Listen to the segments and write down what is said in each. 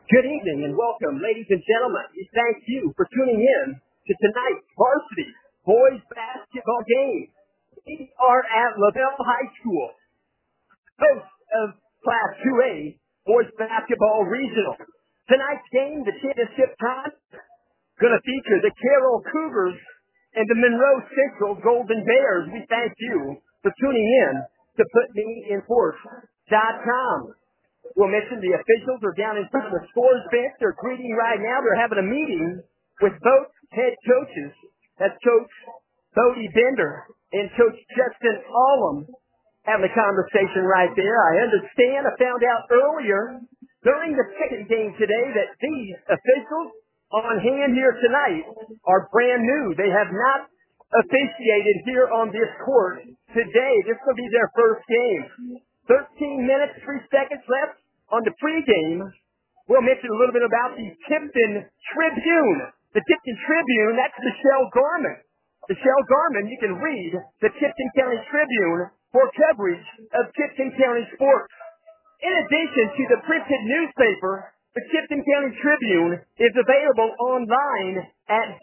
Good evening and welcome, ladies and gentlemen. We thank you for tuning in to tonight's varsity boys basketball game. We are at LaBelle High School, host of Class 2A boys basketball regional. Tonight's game, the championship time, going to feature the Carroll Cougars and the Monroe Central Golden Bears. We thank you for tuning in to PutMeInForce.com. We'll mention the officials are down in front of the scores bench. They're greeting right now. They're having a meeting with both head coaches. That's Coach Bodie Bender and Coach Justin Allum having a conversation right there. I understand, I found out earlier during the second game today that these officials on hand here tonight are brand new. They have not officiated here on this court today. This will be their first game. 13 minutes, 3 seconds left on the pregame. We'll mention a little bit about the Tipton Tribune. The Tipton Tribune, that's Michelle Garman. Michelle Garman, you can read the Tipton County Tribune for coverage of Tipton County sports. In addition to the printed newspaper, the Tipton County Tribune is available online at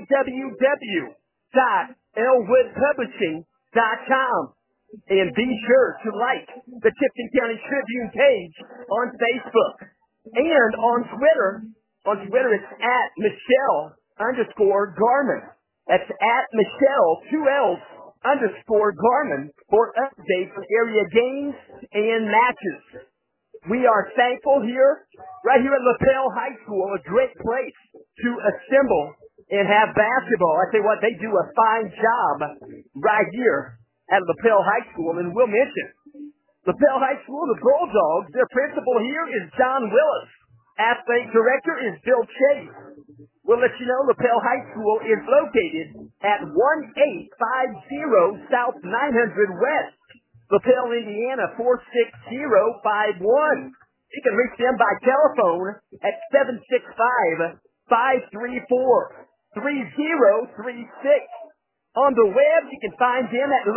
www.elwoodpublishing.com. And be sure to like the Tipton County Tribune page on Facebook. And on Twitter it's at Michelle_Garman. That's at Michelle, 2 L's, _Garman for updates on area games and matches. We are thankful here, right here at LaPel High School, a great place to assemble and have basketball. I tell you what, they do a fine job right here at LaPel High School, and we'll mention LaPel High School, the Bulldogs, their principal here is John Willis. Athletic director is Bill Chase. We'll let you know LaPel High School is located at 1850 South 900 West, LaPel, Indiana, 46051. You can reach them by telephone at 765-534-3036. On the web, you can find them at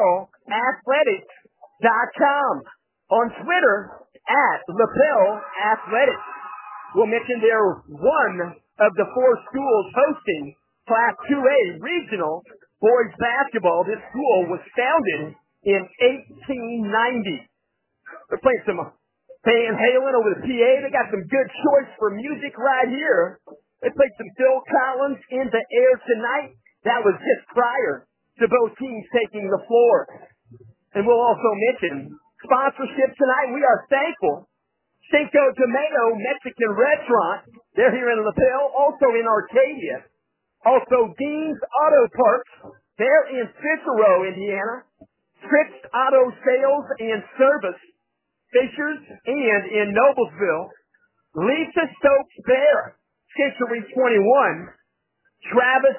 LaPelAthletics.com. On Twitter, at LaPelAthletics. We'll mention they're one of the 4 schools hosting Class 2A regional boys basketball. This school was founded in 1890. They're playing some Van Halen over the PA. They got some good choice for music right here. They played some Phil Collins in the air tonight. That was just prior to both teams taking the floor. And we'll also mention sponsorship tonight. We are thankful. Cinco de Mayo Mexican Restaurant. They're here in LaPel, also in Arcadia. Also Dean's Auto Parts. They're in Cicero, Indiana. Trips Auto Sales and Service. Fishers and in Noblesville. Lisa Stokes Bear. Century 21. Travis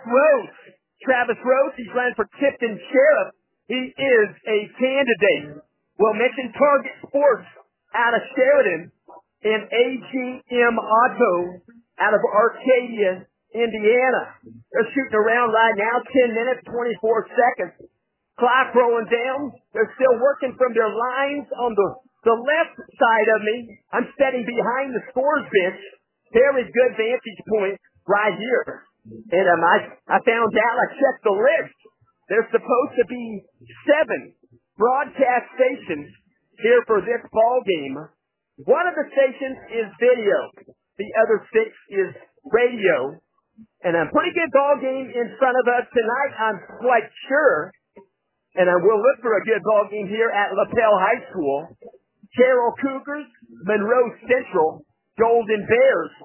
Rose, he's running for Tipton Sheriff. He is a candidate. We'll mention Target Sports out of Sheridan and AGM Auto out of Arcadia, Indiana. They're shooting around right now, 10 minutes, 24 seconds. Clock rolling down. They're still working from their lines on the left side of me. I'm standing behind the scores bench. Very good vantage point right here. And I found out, I checked the list. There's supposed to be 7 broadcast stations here for this ball game. One of the stations is video. The other 6 is radio. And a pretty good ball game in front of us tonight, I'm quite sure. And we'll look for a good ball game here at LaPel High School. Carroll Cougars, Monroe Central, Golden Bears.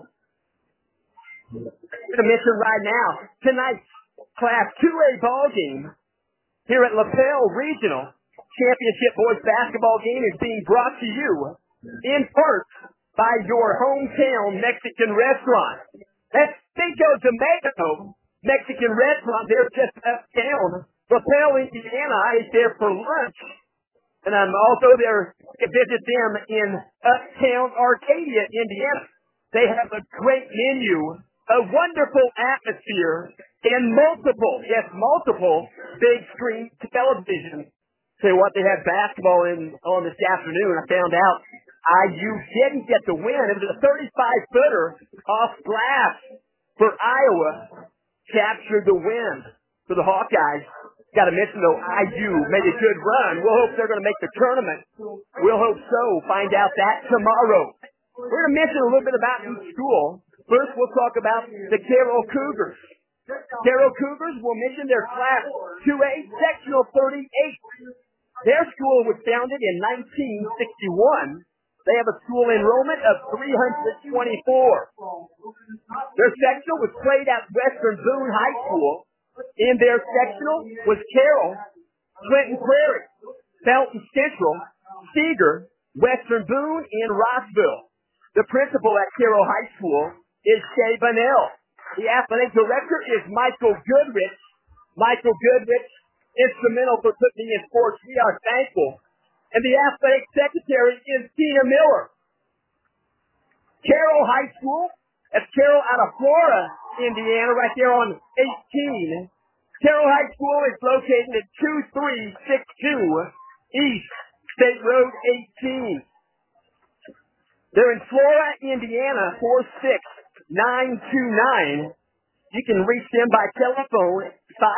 I'm going to mention right now, tonight's Class 2A ball game here at LaPel Regional Championship Boys Basketball game is being brought to you in part by your hometown Mexican restaurant. That's Cinco de Mayo Mexican restaurant. They're just uptown LaPel, Indiana. I ate there for lunch, and I'm also there to visit them in uptown Arcadia, Indiana. They have a great menu, a wonderful atmosphere, and multiple big screen televisions. Tell you what, they had basketball on this afternoon. I found out IU didn't get the win. It was a 35-footer off glass for Iowa. Captured the win for the Hawkeyes. Got to mention, though, IU made a good run. We'll hope they're going to make the tournament. We'll hope so. Find out that tomorrow. We're going to mention a little bit about each school. First, we'll talk about the Carroll Cougars. Carroll Cougars will mention their Class 2A Sectional 38. Their school was founded in 1961. They have a school enrollment of 324. Their sectional was played at Western Boone High School. In their sectional was Carroll, Clinton Prairie, Felton Central, Seeger, Western Boone, and Rossville. The principal at Carroll High School is Shay Bunnell. The athletic director is Michael Goodrich. Michael Goodrich, instrumental for putting me in sports. We are thankful. And the athletic secretary is Tina Miller. Carroll High School, that's Carroll out of Flora, Indiana, right there on 18. Carroll High School is located at 2362 East State Road 18. They're in Flora, Indiana, 46929. You can reach them by telephone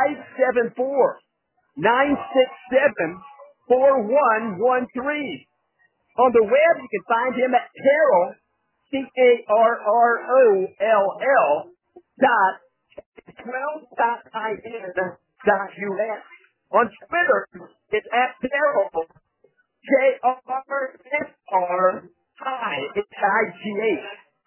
574-967-4113. On the web, you can find him at Carroll, CARROLL .12.in.us. On Twitter, it's at Carroll, JRSR-HIGH.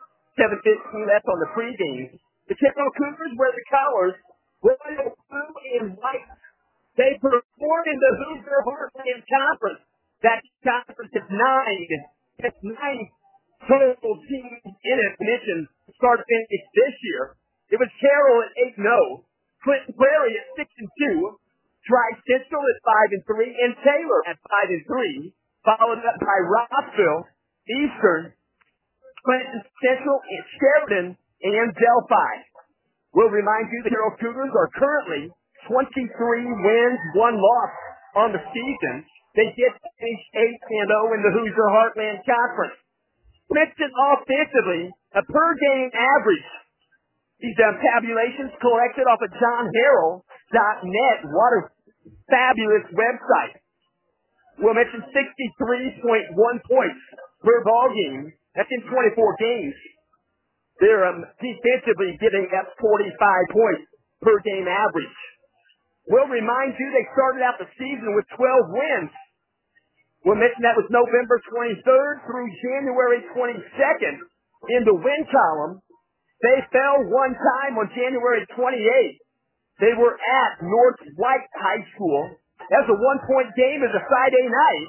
7:15, that's on the pregame. The Carroll Cougars wear the colors, royal blue and white. They perform in the Hoosier Heartland Conference. That conference is it's nine total teams in it. Mentioned start to finish this year. It was Carroll at 8-0, Clinton Prairie at 6-2, Tri-Central at 5-3, and Taylor at 5-3, followed up by Rossville, Eastern, Clinton Central, and Sheridan, and Delphi. We'll remind you the Carroll Cougars are currently 23 wins, 1 loss on the season. They did finish 8-0 in the Hoosier Heartland Conference. Mentioned offensively, a per-game average. These tabulations collected off of JohnHarrell.net. What a fabulous website. We'll mention 63.1 points per ball game. That's in 24 games. They're defensively giving up 45 points per game average. We'll remind you they started out the season with 12 wins. We'll mention that was November 23rd through January 22nd in the win column. They fell one time on January 28th. They were at North White High School. That was a 1-point game. It was a Friday night.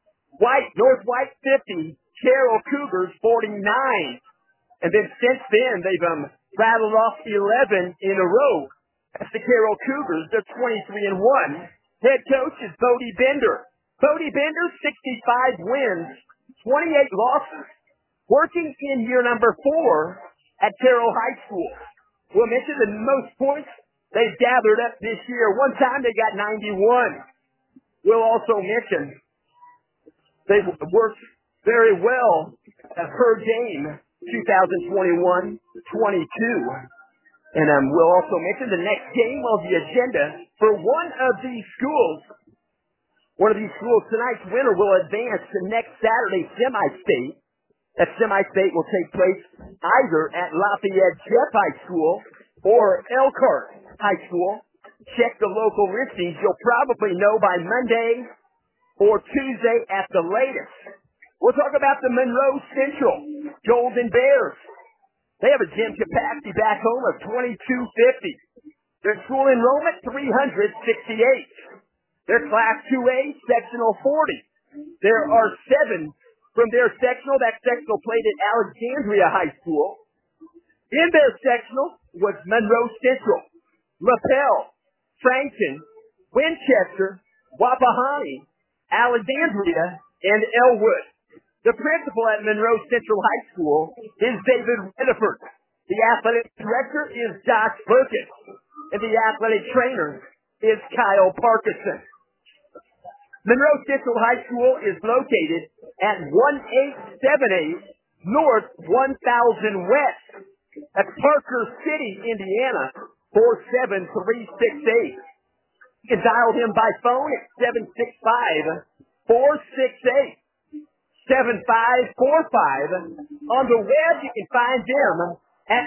North White 50, Carroll Cougars 49. And then since then, they've rattled off 11 in a row. That's the Carroll Cougars. They're 23-1. Head coach is Bodie Bender. Bodie Bender, 65 wins, 28 losses. Working in year number 4 at Carroll High School. We'll mention the most points they've gathered up this year. One time they got 91. We'll also mention they've worked very well per game, 2021-22. And we'll also mention the next game on the agenda for one of these schools. One of these schools, tonight's winner will advance to next Saturday semi-state. That semi-state will take place either at Lafayette Jeff High School or Elkhart High School. Check the local listings. You'll probably know by Monday or Tuesday at the latest. We'll talk about the Monroe Central Golden Bears. They have a gym capacity back home of 2,250. Their school enrollment, 368. Their Class 2A, Sectional 40. There are 7 from their sectional. That sectional played at Alexandria High School. In their sectional was Monroe Central, LaPel, Frankton, Winchester, Wapahani, Alexandria, and Elwood. The principal at Monroe Central High School is David Rutherford. The athletic director is Josh Burkett. And the athletic trainer is Kyle Parkinson. Monroe Central High School is located at 1878 North 1000 West. That's Parker City, Indiana, 47368. You can dial him by phone at 765-468-7545. On the web, you can find them at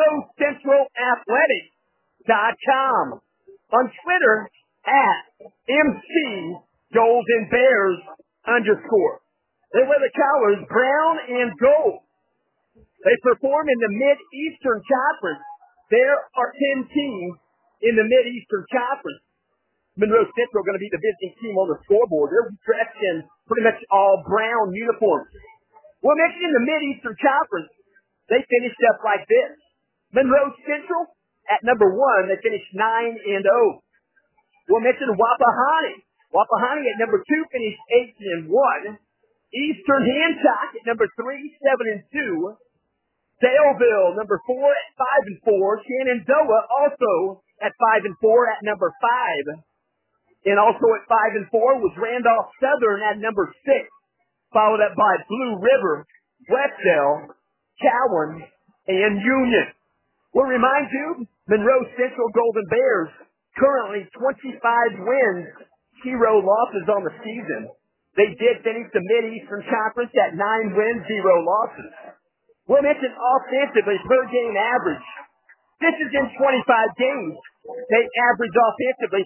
MonroeCentralAthletic.com. On Twitter, at MC Golden Bears _. They wear the colors brown and gold. They perform in the Mid-Eastern Conference. There are 10 teams in the Mid-Eastern Conference. Monroe Central going to be the visiting team on the scoreboard. They're dressed in pretty much all brown uniforms. Well, mentioned in the Mid-Eastern Conference, they finished up like this. Monroe Central at number 1, they finished 9-0. We'll mention Wapahani. Wapahani at number 2 finished 8-1. Eastern Hancock at number 3, 7-2. Daleville, number 4 at 5-4. Shenandoah also at 5-4 at number 5. And also at 5-4 was Randolph Southern at number 6, followed up by Blue River, Westdale, Cowan, and Union. We'll remind you, Monroe Central Golden Bears currently 25 wins, 0 losses on the season. They did finish the Mid-Eastern Conference at 9 wins, 0 losses. We'll mention offensively per game average. This is in 25 games. They average offensively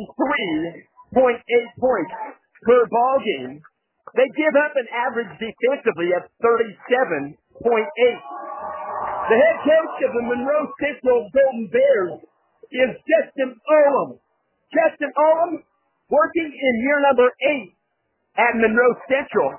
53.8 points per ball game. They give up an average defensively of 37.8. The head coach of the Monroe Central Golden Bears is Justin Olam. Justin Olam working in year number 8 at Monroe Central.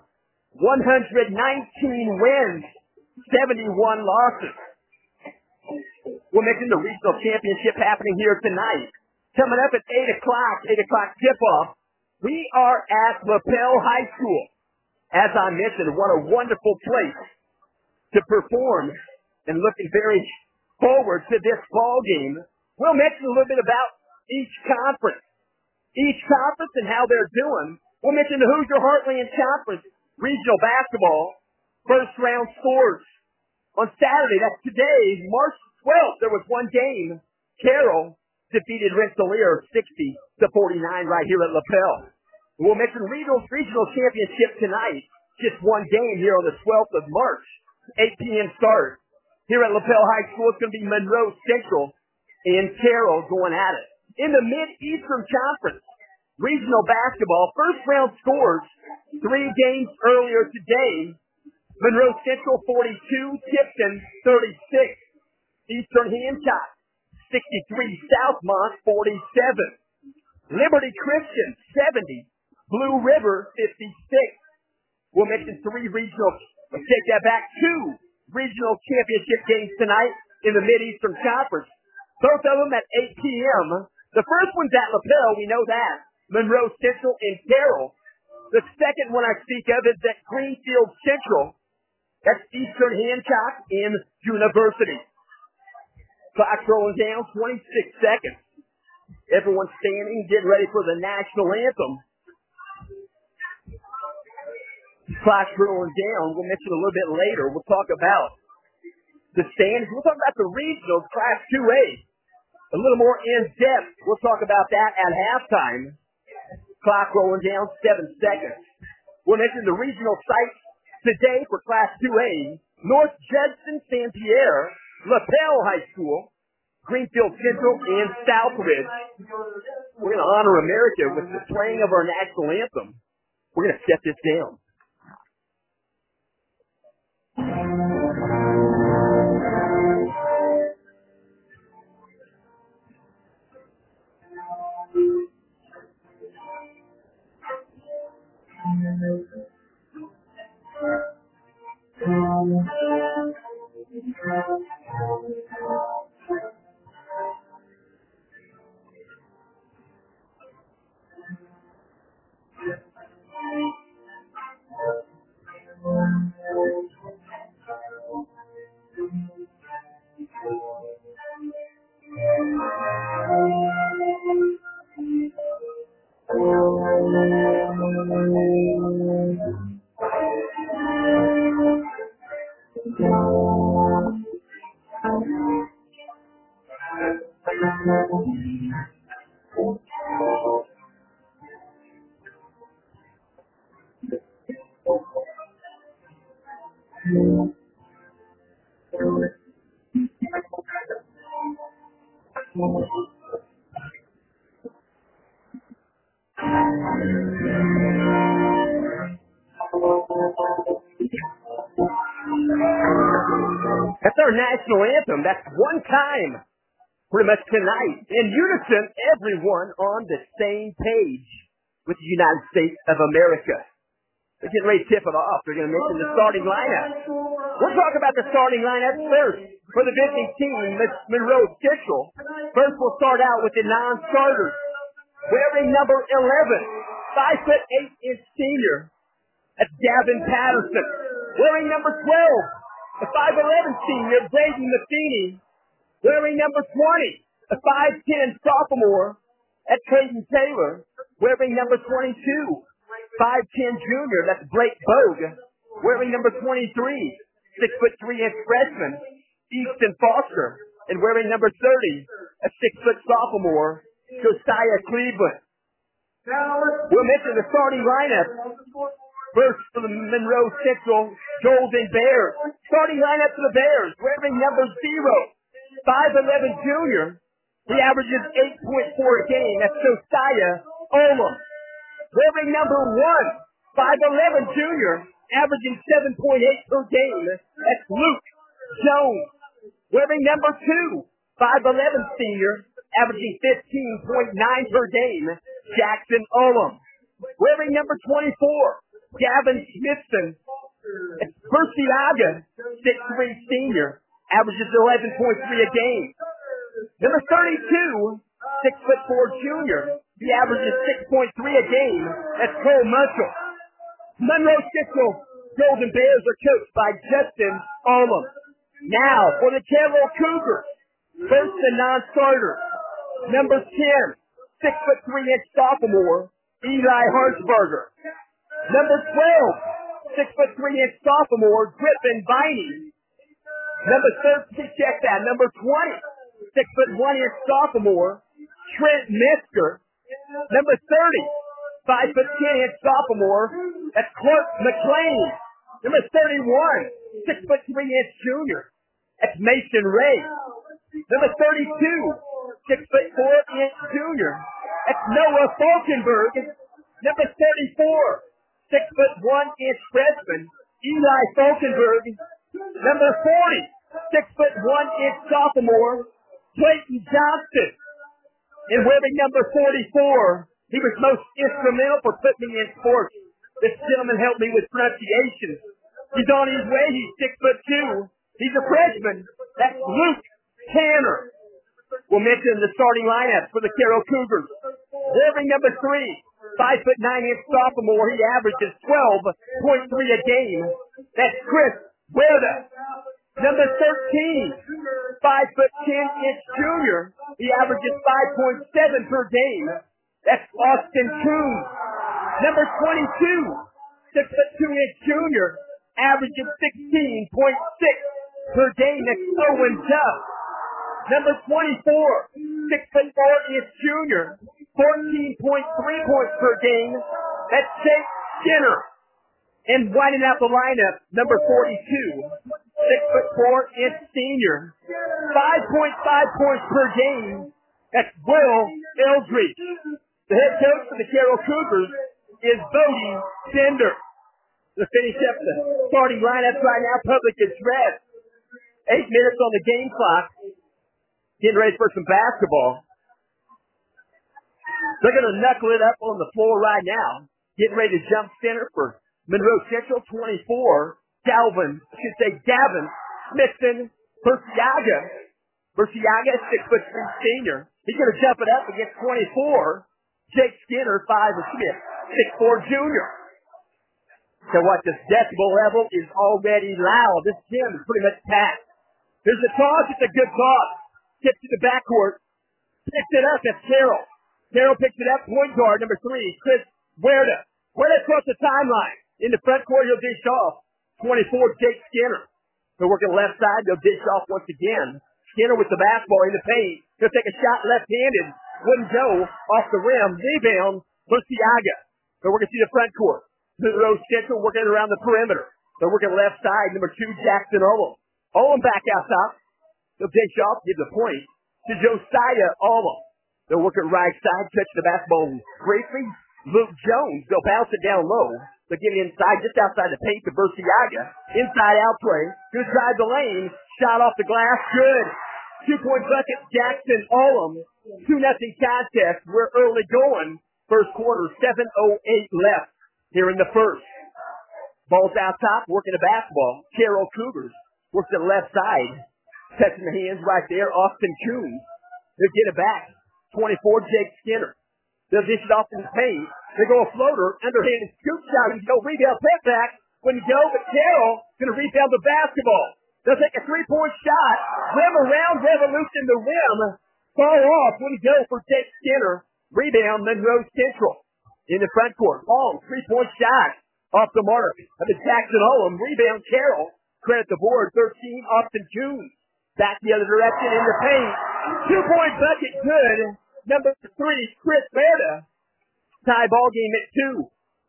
119 wins, 71 losses. We'll mention the regional championship happening here tonight. Coming up at 8 o'clock tip-off, we are at LaPel High School. As I mentioned, what a wonderful place to perform, and looking very forward to this ball game. We'll mention a little bit about each conference and how they're doing. We'll mention the Hoosier Heartland Conference regional basketball first round scores. On Saturday, that's today, March 12th, there was one game. Carroll defeated Rensselaer 60-49 right here at LaPel. We'll mention regional championship tonight. Just one game here on the 12th of March, 8 p.m. start. Here at LaPel High School, it's going to be Monroe Central and Carroll going at it. In the Mid-Eastern Conference, regional basketball, first round scores, 3 games earlier today. Monroe Central 42, Tipton 36. Eastern Hancock 63, Southmont 47. Liberty Christian 70, Blue River 56. We'll mention 2 regional championship games tonight in the Mid-Eastern Conference. Both of them at 8 p.m. The first one's at LaPel, we know that. Monroe Central and Carroll. The second one I speak of is at Greenfield Central. That's Eastern Hancock and University. Clock rolling down, 26 seconds. Everyone's standing, getting ready for the national anthem. Clock rolling down. We'll mention a little bit later. We'll talk about the standings. We'll talk about the regionals, Class 2A. A little more in-depth. We'll talk about that at halftime. Clock rolling down, 7 seconds. We'll mention the regional sites today for Class 2A. North Judson, St. Pierre, LaPel High School, Greenfield Central, and Southridge. We're going to honor America with the playing of our national anthem. We're going to set this down. That's our national anthem. That's one time, pretty much tonight. In unison, everyone on the same page with the United States of America. They're getting ready to tip it off. They're going to mention the starting lineup. We'll talk about the starting lineup first. For the visiting team, Monroe Central. First, we'll start out with the non-starters. Wearing number 11, 5'8" senior. That's Gavin Patterson. Wearing number 12, the 5'11" senior, Braden Matheny. Wearing number 20, the 5'10" sophomore, that's Trayton Taylor. Wearing number 22, 5'10" junior, that's Blake Bogue. Wearing number 23, 6'3" freshman, Easton Foster. And wearing number 30, a 6' sophomore, Josiah Cleveland. We'll mention the starting lineup. First for the Monroe Central Golden Bears. Starting lineup for the Bears. Wearing number 0, 5'11" junior. He averages 8.4 a game. That's Josiah Olem. Wearing number 1, 5'11" junior. Averaging 7.8 per game. That's Luke Jones. Wearing number 2, 5'11" senior. Averaging 15.9 per game. Jackson Olem. Wearing number 24, Gavin Smithson. Berciaga, 6'3" senior. Averages 11.3 a game. Number 32, 6'4" junior. He averages 6.3 a game. That's Cole Muscle. Monroe Central Golden Bears are coached by Justin Olem. Now, for the Carroll Cougars. First, the non-starter. Number 10, 6'3" sophomore, Eli Hartsberger. Number 12, 6'3" sophomore, Griffin Viney. Number 13, check that. Number 20, 6'1" sophomore, Trent Metzger. Number 30, 5'10" sophomore, that's Clark McLean. Number 31, 6'3" junior, that's Mason Ray. Number 32, 6'4" junior, that's Noah Falkenberg. Number 34, 6'1" freshman, Eli Falkenberg. Number 40, 6'1" sophomore, Clayton Johnson. And wearing number 44, he was most instrumental for putting me in sports. This gentleman helped me with pronunciation. He's on his way. He's 6'2". He's a freshman. That's Luke Tanner. We'll mention the starting lineup for the Carroll Cougars. Wearing number 3, 5'9" sophomore. He averages 12.3 a game. That's Chris Huerta. Number 13, 5'10" junior. He averages 5.7 per game. That's Austin Coons. Number 22, 6'2" junior. Averages 16.6 per game. That's Owen Duff. Number 24, 6'4" junior. 14.3 points per game. That's Jake Skinner. And winding out the lineup, number 42, 6'4" senior. 5.5 points per game. That's Will Eldridge. The head coach for the Carroll Cougars is Bodie Bender. To finish up the starting lineups right now, public address. 8 minutes on the game clock. Getting ready for some basketball. They're going to knuckle it up on the floor right now. Getting ready to jump center for Monroe Central, 24. Gavin Smithson Berciaga. Berciaga, 6'3" senior. He's going to jump it up against 24. Jake Skinner, 6'4" junior. So what, this decibel level is already loud. This gym is pretty much packed. There's a toss. It's a good toss. Gets to the backcourt. Picks it up. That's Carroll. Carroll picks it up. Point guard, number 3, Chris Huerta. Huerta across the timeline. In the front court, he'll dish off. 24, Jake Skinner. They're working left side. They'll dish off once again. Skinner with the basketball in the paint. He'll take a shot left-handed. Wouldn't go off the rim. Rebound, Burciaga. They're working through the front court. Monroe Central working around the perimeter. They're working left side. Number 2, Jackson Olem. Olem back out top. They'll dish off, give the point to Josiah Olem. They'll work it right side, touch the basketball briefly. Luke Jones, they'll bounce it down low. They'll get it inside, just outside the paint to Burciaga. Inside out play. Good drive the lane. Shot off the glass. Good. 2-point bucket, Jackson Olem. 2-0 contest. We're early going. First quarter, 7:08 left here in the first. Ball's out top, working the basketball. Carroll Cougars works the left side. Touching the hands right there, Austin Coons. They'll get it back. 24, Jake Skinner. They'll dish it off in the paint. They go a floater, underhanded scoop shot, and go rebound, put back. Wouldn't go, but Carroll going to rebound the basketball. They'll take a 3-point shot. Rim around, revolution the rim. Fall off, wouldn't go for Jake Skinner. Rebound, Monroe Central. In the front court, long 3-point shot. Off the mark of the Jackson Olem. Rebound, Carroll. Credit the board, 13, Austin Coons. Back the other direction in the paint. 2-point bucket, good. Number 3, Chris Verda. Tie ball game at 2.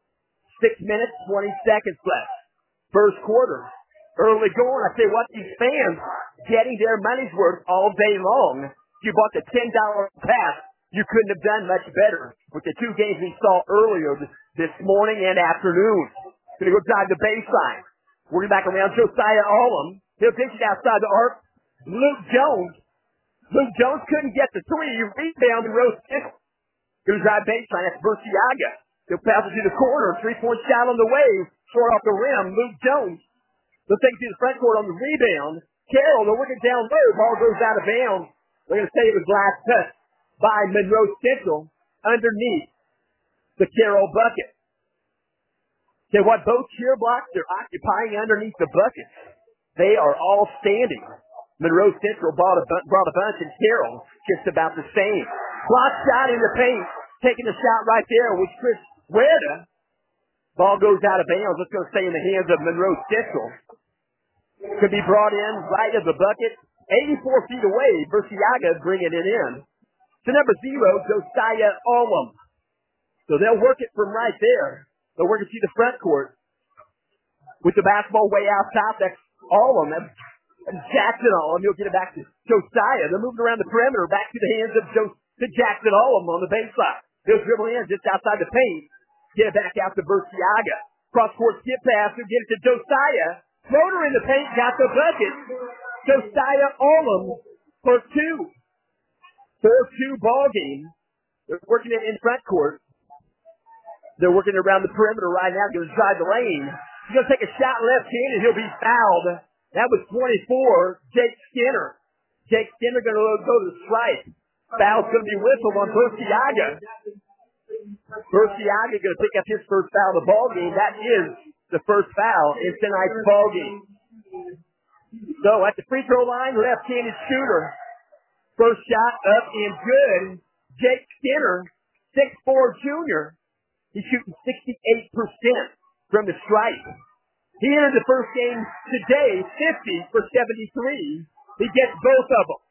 6 minutes, 20 seconds left. First quarter. Early going. I say what, these fans getting their money's worth all day long. If you bought the $10 pass, you couldn't have done much better with the 2 games we saw earlier this morning and afternoon. Going to go drive the baseline. Working back around Josiah Olem. He'll dish it outside the arc. Luke Jones. Luke Jones couldn't get the 3. Rebound and Rose Central. Going to drive baseline. That's Burciaga. He'll pass it to the corner. 3-point shot on the way. Short off the rim. Luke Jones. They'll take it to the front court on the rebound. Carroll, they're working down low. Ball goes out of bounds. They're going to say it was last touch by Monroe Central underneath the Carroll bucket. Okay, what both cheer blocks they're occupying underneath the bucket. They are all standing. Monroe Central brought a bunch, and Carroll just about the same. Block shot in the paint. Taking the shot right there with Chris Huerta. Ball goes out of bounds. It's going to stay in the hands of Monroe Central. Could be brought in right of the bucket. 84 feet away. Burciaga bringing it in. To number 0, Josiah Olem. So they'll work it from right there. They'll work it to the front court. With the basketball way out top, that's Olem. That's Jackson Olem. He'll get it back to Josiah. They're moving around the perimeter. Back to the hands of Jackson Olem on the baseline. He'll dribble in just outside the paint. Get it back out to Burciaga. Cross-court skip pass. He'll get it to Josiah. Floater in the paint. Got the bucket. Josiah Olem for 2. 4-2 ball game. They're working it in front court. They're working around the perimeter right now. Going to drive the lane. He's going to take a shot left-handed. He'll be fouled. That was 24, Jake Skinner. Jake Skinner going to go to the strike. Foul's going to be whistled on Burciaga. Burciaga going to pick up his first foul of the ball game. That is the first foul in tonight's ball game. So at the free throw line, left-handed shooter. First shot up and good. Jake Skinner, 6'4" junior. He's shooting 68% from the stripe. He entered the first game today, 50 for 73. He gets both of them.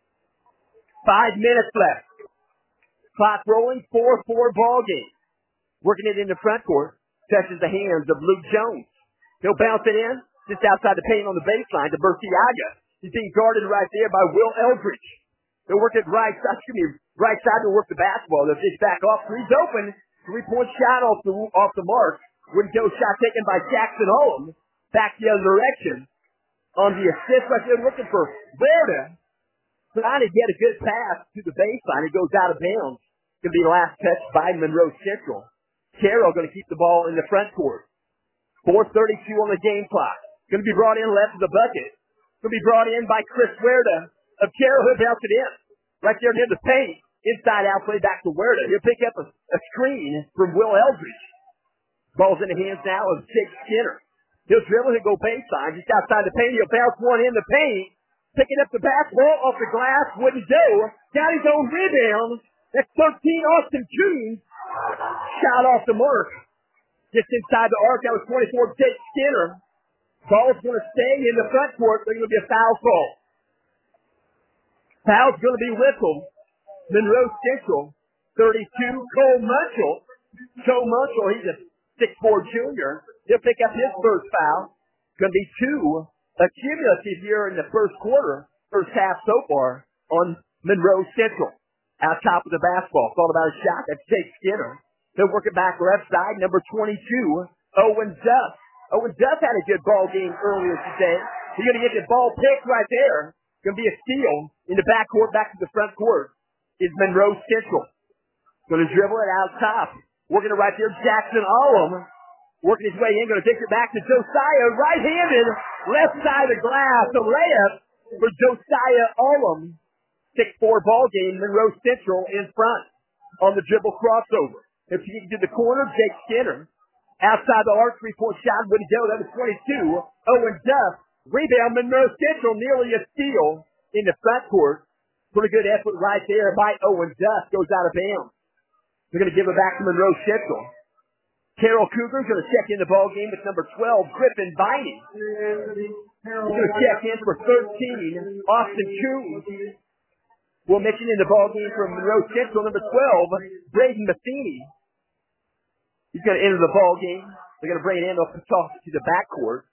5 minutes left. Clock rolling, 4-4 ball game. Working it in the front court. Touches the hands of Luke Jones. He'll bounce it in just outside the paint on the baseline to Burciaga. He's being guarded right there by Will Eldridge. They'll work it right side to work the basketball. They'll dish back off. Three's open. 3-point shot off the mark. Wouldn't go. Shot taken by Jackson Olem. Back the other direction. On the assist right there, looking for Verda. Trying to get a good pass to the baseline. It goes out of bounds. Going to be the last touch by Monroe Central. Carroll going to keep the ball in the front court. 4:32 on the game clock. Going to be brought in left of the bucket. Going to be brought in by Chris Huerta of Carroll. He'll bounce it in. Right there near the paint. Inside out play back to Huerta. He'll pick up a screen from Will Eldridge. Ball's in the hands now of Jake Skinner. He'll dribble. He'll go baseline. Just outside the paint. He'll bounce one in the paint. Picking up the basketball off the glass. Wouldn't go. Got his own rebound. That's 13 Austin Coons. Shot off the mark. Just inside the arc. That was 24 Jake Skinner. Ball's going to stay in the front court. There's going to be a foul call. Foul's going to be whistled. Monroe Central, 32, Cole Munchell. Cole Munchell, he's a 6'4 junior. He'll pick up his first foul. Going to be 2 cumulative here in the first half so far on Monroe Central. Out top of the basketball. Thought about a shot. That's Jake Skinner. He'll work it back left side. Number 22, Owen Duff. Owen Duff had a good ball game earlier today. He's going to get the ball picked right there. Going to be a steal in the backcourt, back to the front court. Is Monroe Central. Going to dribble it out top. Working it right there. Jackson Allum. Working his way in. Going to take it back to Josiah. Right-handed. Left side of the glass. A layup for Josiah Allum. 6'4 ball game. Monroe Central in front on the dribble crossover. If you get to the corner, Jake Skinner. Outside the arc, 3-point shot. Wouldn't go. That was 22. Owen Duff. Rebound, Monroe Central. Nearly a steal in the front court. Pretty good effort right there by Owen Duff. Goes out of bounds. They're going to give it back to Monroe Central. Carroll Cougars going to check in the ball game with number 12, Griffin Viney. He's going to check in for 13, Austin Coons. We'll mention in the ball game from Monroe Central, number 12, Braden Matheny. He's going to enter the ball game. They're going to bring it in off the toss to the backcourt.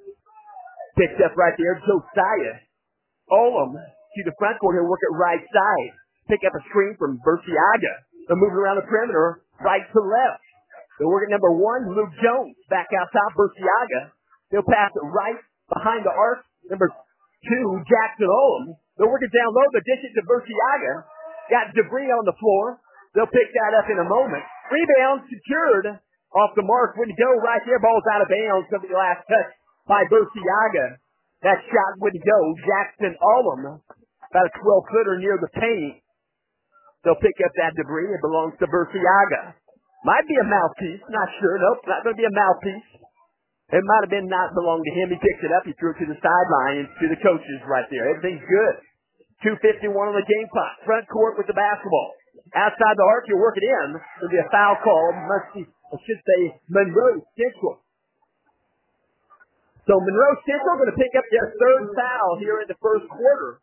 Picked up right there, Josiah Olam to the front court. He'll work it right side. Pick up a screen from Burciaga. They'll move it around the perimeter, right to left. They'll work at number 1, Luke Jones. Back out top, Burciaga. They'll pass it right behind the arc. Number 2, Jackson Olam. They'll work it down low, the dish it to Burciaga. Got debris on the floor. They'll pick that up in a moment. Rebound secured off the mark. Wouldn't go right there. Ball's out of bounds. Going to be the last touch by Burciaga. That shot wouldn't go. Jackson Olam, about a 12-footer near the paint. They'll pick up that debris. It belongs to Burciaga. Might be a mouthpiece. Not sure. Nope, not going to be a mouthpiece. It might have been not belong to him. He picked it up. He threw it to the sideline and to the coaches right there. Everything's good. 2:51 on the game clock. Front court with the basketball. Outside the arc, you work it in. There'll be a foul call. I should say Monroe Central. So Monroe Central going to pick up their third foul here in the first quarter.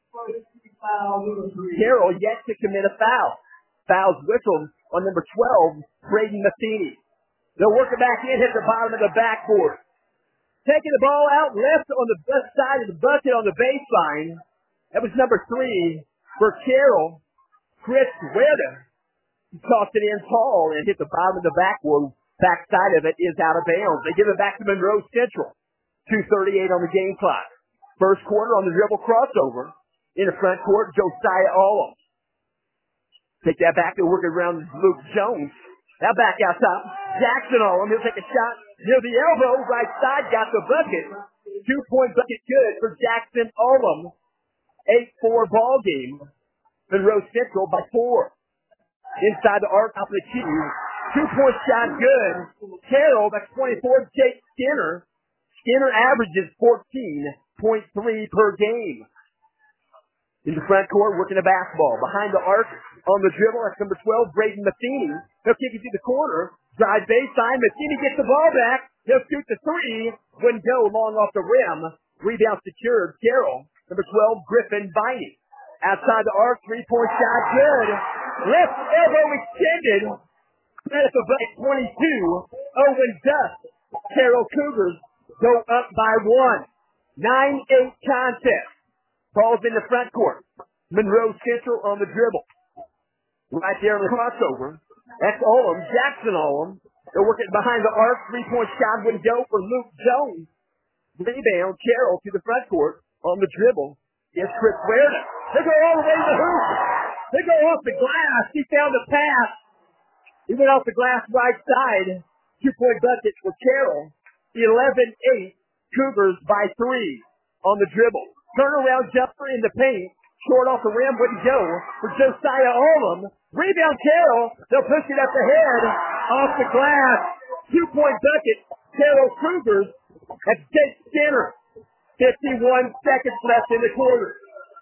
Carroll yet to commit a foul. Fouls whistled on number 12, Braden Matheny. They'll work it back in, hit the bottom of the backboard. Taking the ball out left on the left side of the bucket on the baseline. That was number 3 for Carroll, Chris Huerta. He tossed it in tall and hit the bottom of the backboard. Backside of it is out of bounds. They give it back to Monroe Central. 2:38 on the game clock. First quarter on the dribble crossover. In the front court, Josiah Olam. Take that back to work around Luke Jones. Now back out top. Jackson Olam. He'll take a shot near the elbow. Right side. Got the bucket. 2-point bucket good for Jackson Olam. 8-4 ball game. Monroe Central by 4. Inside the arc, top of the key. 2-point shot good. Carroll, that's 24. Jake Skinner. Skinner averages 14.3 per game. In the front court, working the basketball. Behind the arc, on the dribble, that's number 12, Braden Matheny. He'll kick it to the corner. Drive baseline. Matheny gets the ball back. He'll shoot the 3. Wouldn't go long off the rim. Rebound secured. Carroll. Number 12, Griffin Viney. Outside the arc, 3-point shot. Good. Left elbow extended. That's a bucket 22. Owen Duff. Carroll Cougars go up by 1. 9-8 contest. Ball's in the front court. Monroe Central on the dribble. Right there on the crossover. That's Olam. Jackson Olam. They're working behind the arc. 3-point shot wouldn't go for Luke Jones. Rebound. Carroll to the front court on the dribble. It's Chris Huerta. They go all the way to the hoop. They go off the glass. He found the pass. He went off the glass right side. 2-point bucket for Carroll. 11-8. Cougars by 3 on the dribble. Turnaround jumper in the paint. Short off the rim, wouldn't go for Josiah Olam. Rebound Carroll. They'll push it up the head. Off the glass. 2-point bucket. Carroll Cougars. That's Jake Skinner. 51 seconds left in the quarter.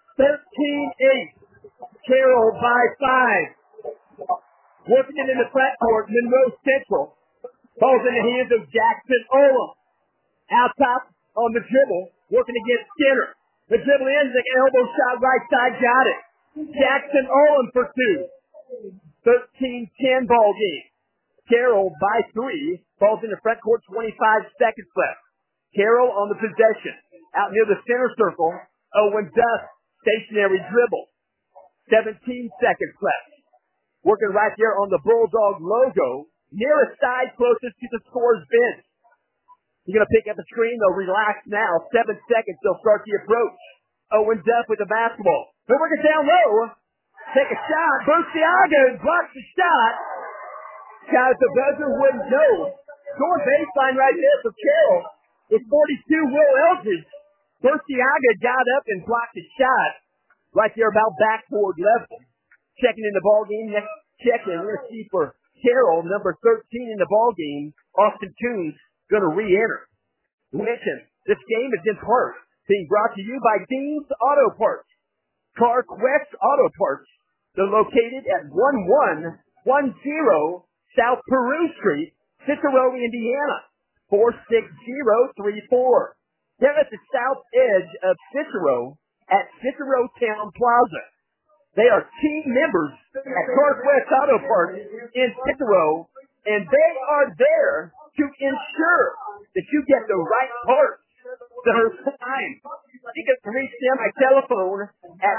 13-8. Carroll by 5. Working it in the front court. Monroe Central. Ball's in the hands of Jackson Olam. Out top on the dribble. Working against Skinner. The dribble in, the elbow shot right side, got it. Jackson Olin for two. 13-10 ball game. Carroll by 3. Ball's in the front court, 25 seconds left. Carroll on the possession. Out near the center circle. Owen Duff, stationary dribble. 17 seconds left. Working right there on the Bulldog logo. Nearest side closest to the scorer's bench. You're going to pick up the screen. They'll relax now. 7 seconds. They'll start the approach. Owen Duff with the basketball. They're working down low. Take a shot. Burciaga blocks the shot. Shot at the buzzer wouldn't go. Scoring baseline right there for Carroll. With 42, Will Eldridge. Burciaga got up and blocked the shot. Right there about backboard level. Checking in the ball game. Next check-in. We're going to see for Carroll, number 13 in the ball game. Austin Toombs going to re-enter. Mention, this game is in part being brought to you by Dean's Auto Parts. CarQuest Auto Parts. They're located at 1110 South Peru Street, Cicero, Indiana, 46034. They're at the south edge of Cicero at Cicero Town Plaza. They are team members at CarQuest Auto Parts in Cicero, and they are there to ensure that you get the right parts that are signed. You can reach them by telephone at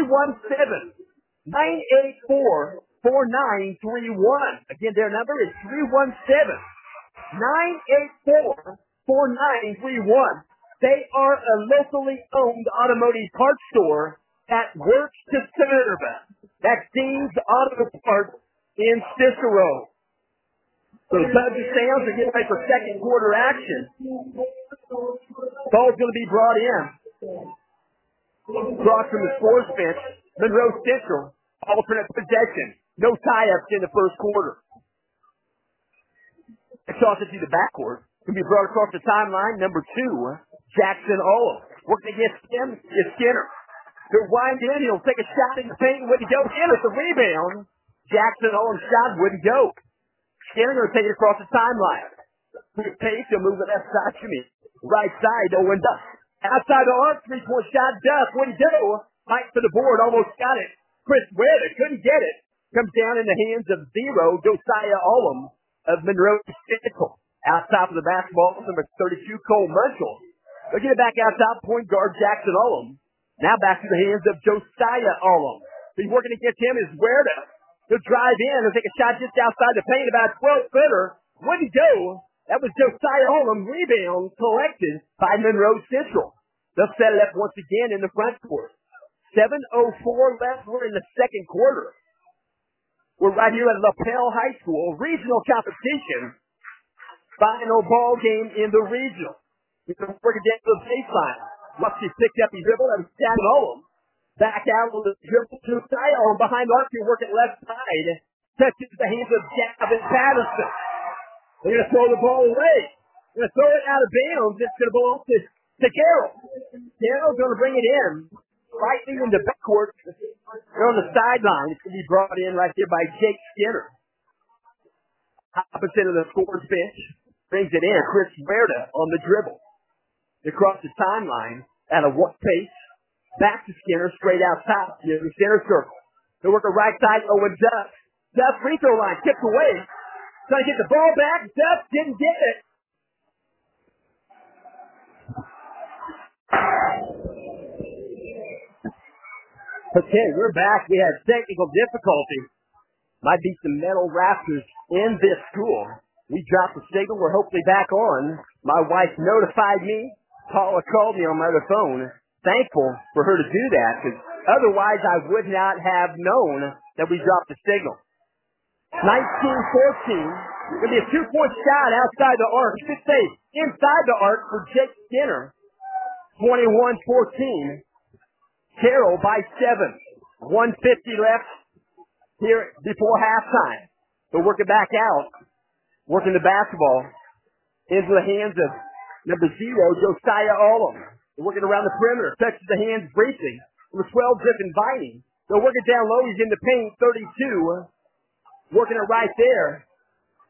317-984-4931. Again, their number is 317-984-4931. They are a locally owned automotive parts store that works to serve. That's Dean's Auto Parts in Cicero. So the Dodger Sounds are getting ready for second quarter action. Ball's going to be brought in. Across from the scores bench, Monroe Central, alternate possession. No tie-ups in the first quarter. Toss it to the backcourt. Can be brought across the timeline. Number 2, Jackson Olin. Working against him is Skinner. He'll wind in. He'll take a shot in the paint. Wouldn't go. Skinner's the rebound. Jackson Olin's shot wouldn't go. Skinner going to take it across the timeline. Quick pace. He'll move the left side to me. Right side. Owen Duff. Outside the arc. 3-point shot. Duff wouldn't go. Fight for the board. Almost got it. Chris Webb couldn't get it. Comes down in the hands of 0. Josiah Ullum of Monroe Central. Outside of the basketball, number 32, Cole Munchell. They'll get it back outside, point guard Jackson Ullum. Now back to the hands of Josiah Ullum. He's working against him is Huerta. He'll drive in. He'll take a shot just outside the paint, about 12-footer. Wouldn't go. That was Josiah Ullum. Rebound collected by Monroe Central. They'll set it up once again in the front court. 7:04 left. We're in the second quarter. We're right here at LaPel High School. Regional competition. Final ball game in the regional. We're working down to the baseline. Luxy picked up his dribble and Jackson Ullum. Back out on the dribble to Josiah Ullum behind Luxy working left side. Touches the hands of Gavin Patterson. They're going to throw the ball away. They're going to throw it out of bounds. It's going to belong to Carroll. Carroll's going to bring it in. Slightly in the backcourt. They're on the sideline. It's going to be brought in right there by Jake Skinner. Opposite of the scorer's bench. Brings it in. Chris Huerta on the dribble. Across the timeline at a pace. Back to Skinner. Straight out top. Near the center circle. They work a right side. Owen Duff. Duff free throw line. Tipped away. Trying to get the ball back. Duff didn't get it. Okay, we're back. We had technical difficulty. Might be some metal rafters in this school. We dropped the signal. We're hopefully back on. My wife notified me. Paula called me on my other phone. Thankful for her to do that, because otherwise I would not have known that we dropped the signal. 19-14. Going to be a 2-point shot outside the arc. Should say inside the arc for Jake Skinner. 21-14. Carroll by 7. 150 left here before halftime. They'll work it back out. Working the basketball into the hands of number 0, Josiah Ullum. They're working around the perimeter. Touches the hands briefly. Number 12, Griffin Viney. They'll work it down low. He's in the paint. 32. Working it right there.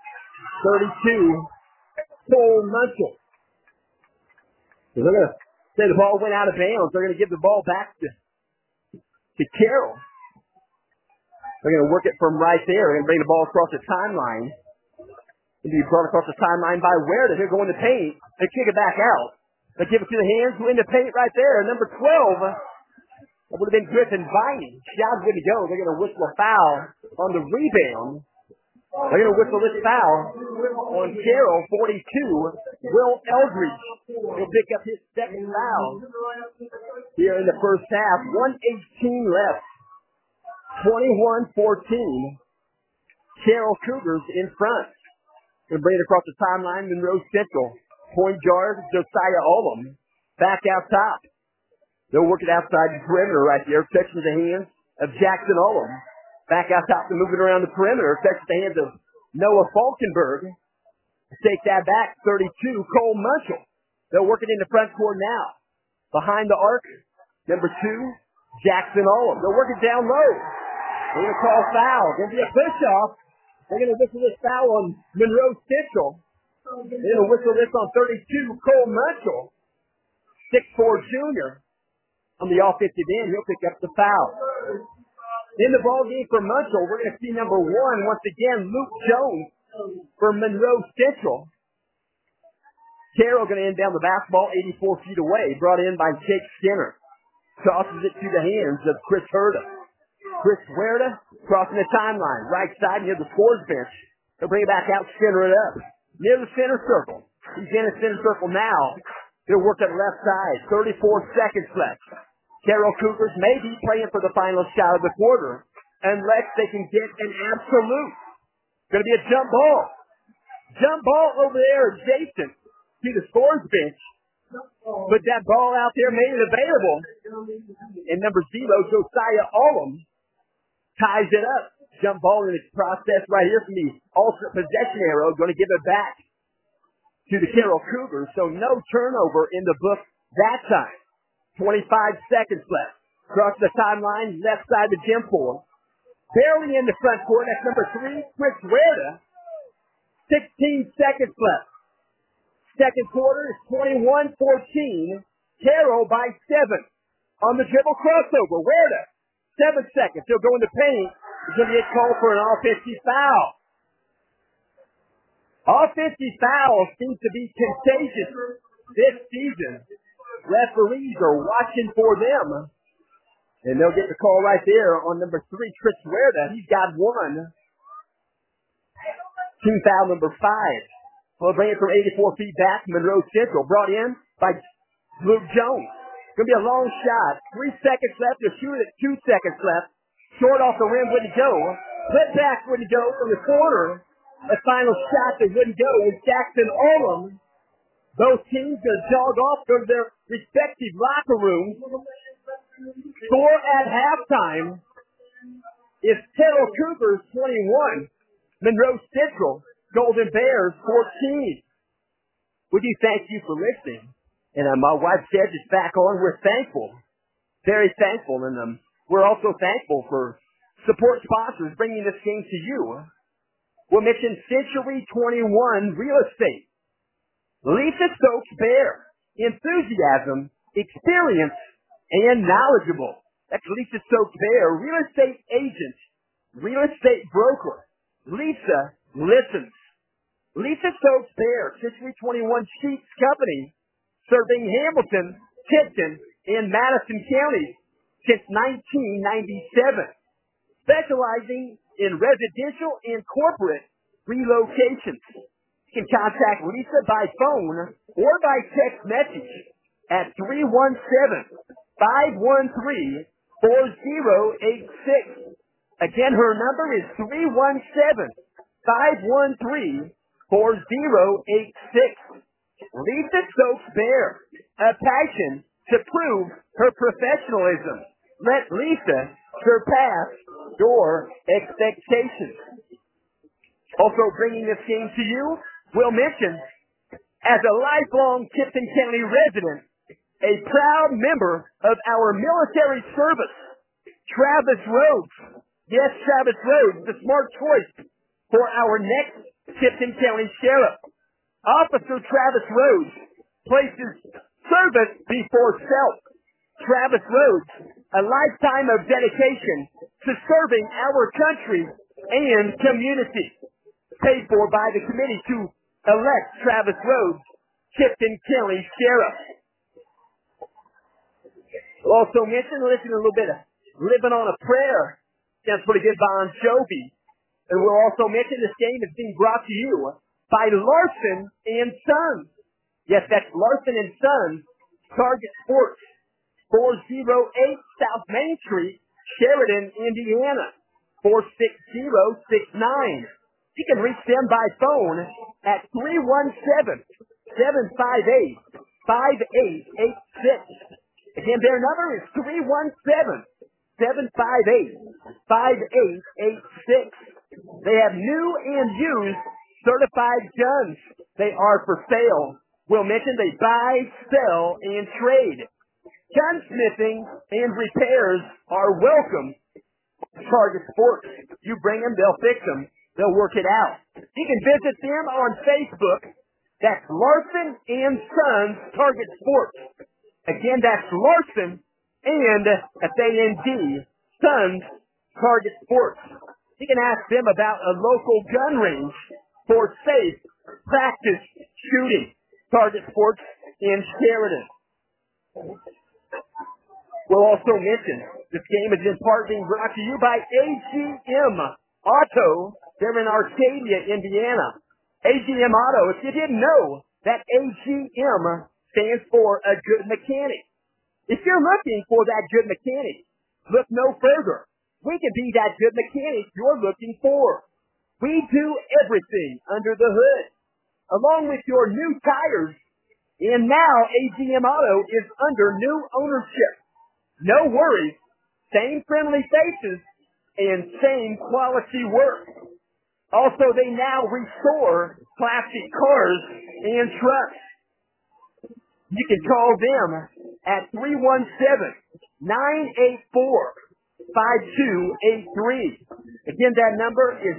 32. Cole Munchell. So they're going to Say the ball went out of bounds. They're going to give the ball back to Carroll. They're going to work it from right there. They're going to bring the ball across the timeline. It'll be brought across the timeline by Huerta. He'll go in the paint. They kick it back out. They give it to the hands in the paint right there. Number 12. That would have been Griffin Viney. Shot wouldn't go. They're going to whistle a foul on the rebound. They're going to whistle this foul on Carroll, 42. Will Eldridge will pick up his second foul here in the first half. 1:18 left. 21-14. Carroll Cougars in front. Going to bring it across the timeline. Monroe Central. Point guard, Josiah Ullum. Back out top. They'll work it outside the perimeter right there. Touches the hands of Jackson Ullum. Back out top to move it around the perimeter. Touches the hands of Noah Falkenberg. Take that back. 32, Cole Munchell. They'll work it in the front court now. Behind the arc, number 2, Jackson Ullum. They'll work it down low. They're going to call foul. Going to be a push-off. They're going to whistle this foul on Monroe Central. They're going to whistle this on 32, Cole Munchell. 6'4" junior. On the offensive end, he'll pick up the foul. In the ball game for Munchell, we're going to see number 1, once again, Luke Jones for Monroe Central. Carroll going to end down the basketball 84 feet away, brought in by Jake Skinner. Tosses it to the hands of Chris Huerta. Chris Huerta crossing the timeline, right side near the scores bench. He'll bring it back out, center it up. Near the center circle. He's in the center circle now. He'll work at left side. 34 seconds left. Carroll Cougars may be playing for the final shot of the quarter unless they can get an absolute. Going to be a jump ball. Jump ball over there adjacent to the scores bench. Put that ball out there, made it available. And number 0, Josiah Ullum, ties it up. Jump ball in its process right here from the alternate possession arrow. Going to give it back to the Carroll Cougars. So no turnover in the book that time. 25 seconds left. Across the timeline, left side of the gym floor. Barely in the front court. That's number 3, Chris Huerta. 16 seconds left. Second quarter is 21-14. Carroll by 7. On the dribble crossover. Huerta. 7 seconds. He'll go in the paint. He's going to get called for an offensive foul. Offensive fouls seem to be contagious this season. Referees are watching for them. And they'll get the call right there on number 3, Chris Huerta. He's got 1. Team foul number 5. We'll bring it from 84 feet back. Monroe Central brought in by Luke Jones. Going to be a long shot. 3 seconds left to shoot it. 2 seconds left. Short off the rim wouldn't go. Flip back wouldn't go from the corner. The final shot that wouldn't go was Jackson Ullum. Both teams going to jog off to their respective locker rooms. Score at halftime is Carroll Cougars 21. Monroe Central, Golden Bears 14. We do thank you for listening. And my wife said it's back on. We're thankful. Very thankful. And we're also thankful for support sponsors bringing this game to you. We'll mention Century 21 Real Estate. Lisa Stokes Bear. Enthusiasm, experience, and knowledgeable. That's Lisa Stokes Bear. Real estate agent. Real estate broker. Lisa listens. Lisa Stokes Bear. Century 21 Sheets Company. Serving Hamilton, Tipton, and Madison counties since 1997. Specializing in residential and corporate relocations. You can contact Lisa by phone or by text message at 317-513-4086. Again, her number is 317-513-4086. Lisa Stokes Bear, a passion to prove her professionalism. Let Lisa surpass your expectations. Also bringing this game to you, we'll mention, as a lifelong Tipton County resident, a proud member of our military service, Travis Rhodes. Yes, Travis Rhodes, the smart choice for our next Tipton County Sheriff. Officer Travis Rhodes places Service before self. Travis Rhodes, a lifetime of dedication to serving our country and community. Paid for by the committee to elect Travis Rhodes, Tipton County Sheriff. We'll also mention, listen to a little bit of Living on a Prayer. Sounds pretty good, Bon Jovi. And we'll also mention this game is being brought to you by Larson and Sons. Yes, that's Larson and Sons, Target Sports, 408 South Main Street, Sheridan, Indiana, 46069. You can reach them by phone at 317-758-5886. Again, their number is 317-758-5886. They have new and used certified guns. They are for sale. We'll mention they buy, sell, and trade. Gunsmithing and repairs are welcome. Target Sports. You bring them, they'll fix them. They'll work it out. You can visit them on Facebook. That's Larson and Sons Target Sports. Again, that's Larson and S-A-N-D, Sons Target Sports. You can ask them about a local gun range for safe practice shooting. Target Sports in Sheridan. We'll also mention this game is in part being brought to you by AGM Auto. They're in Arcadia, Indiana. AGM Auto, if you didn't know, that AGM stands for a good mechanic. If you're looking for that good mechanic, look no further. We can be that good mechanic you're looking for. We do everything under the hood, along with your new tires. And now AGM Auto is under new ownership. No worries. Same friendly faces and same quality work. Also, they now restore plastic cars and trucks. You can call them at 317-984-5283. Again, that number is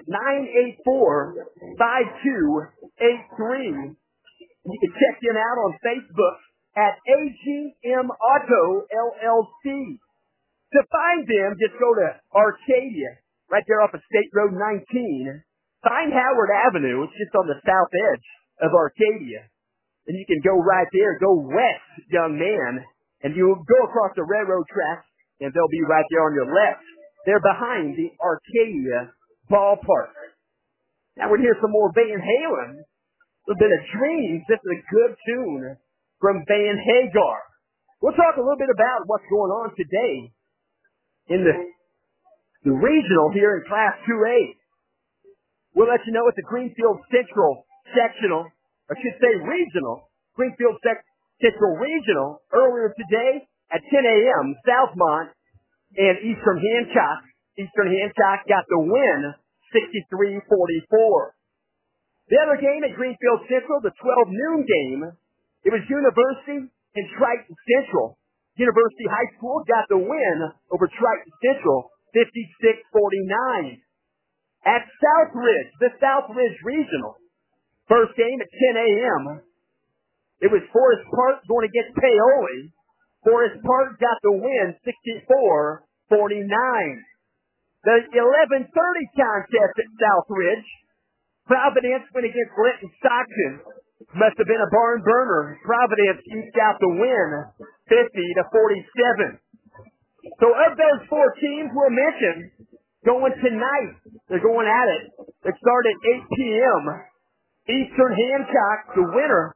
984-5283. You can check them out on Facebook at AGM Auto LLC. To find them, just go to Arcadia, right there off of State Road 19. Find Howard Avenue. It's just on the south edge of Arcadia. And you can go right there, go west, young man, and you go across the railroad tracks, and they'll be right there on your left. They're behind the Arcadia ballpark. Now we're going to hear some more Van Halen. A little bit of Dreams. This is a good tune from Van Hagar. We'll talk a little bit about what's going on today in the regional here in Class 2A. We'll let you know at the Greenfield Central Sectional, I should say regional, Greenfield Central Regional, earlier today at 10 a.m., Southmont and Eastern Hancock. Eastern Hancock got the win, 63-44. The other game at Greenfield Central, the 12 noon game, it was University and Triton Central. University High School got the win over Triton Central, 56-49. At Southridge, the Southridge Regional, first game at 10 a.m., it was Forest Park going against Paoli. Forest Park got the win, 64-49. The 11:30 contest at Southridge, Providence went against Linton Stockton. Must have been a barn burner. Providence eked out the win, 50-47. So of those four teams we'll mention, going tonight, they're going at it. They start at 8 p.m. Eastern Hancock, the winner,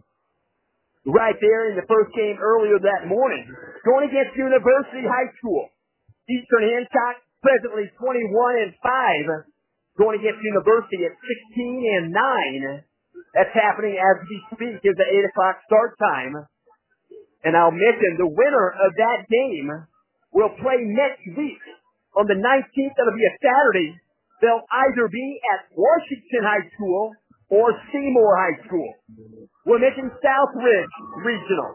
right there in the first game earlier that morning, going against University High School. Eastern Hancock presently 21-5, going against University at 16-9. That's happening as we speak. It's the 8 o'clock start time. And I'll mention the winner of that game will play next week. On the 19th, that'll be a Saturday. They'll either be at Washington High School or Seymour High School. We're mentioning Southridge Regional.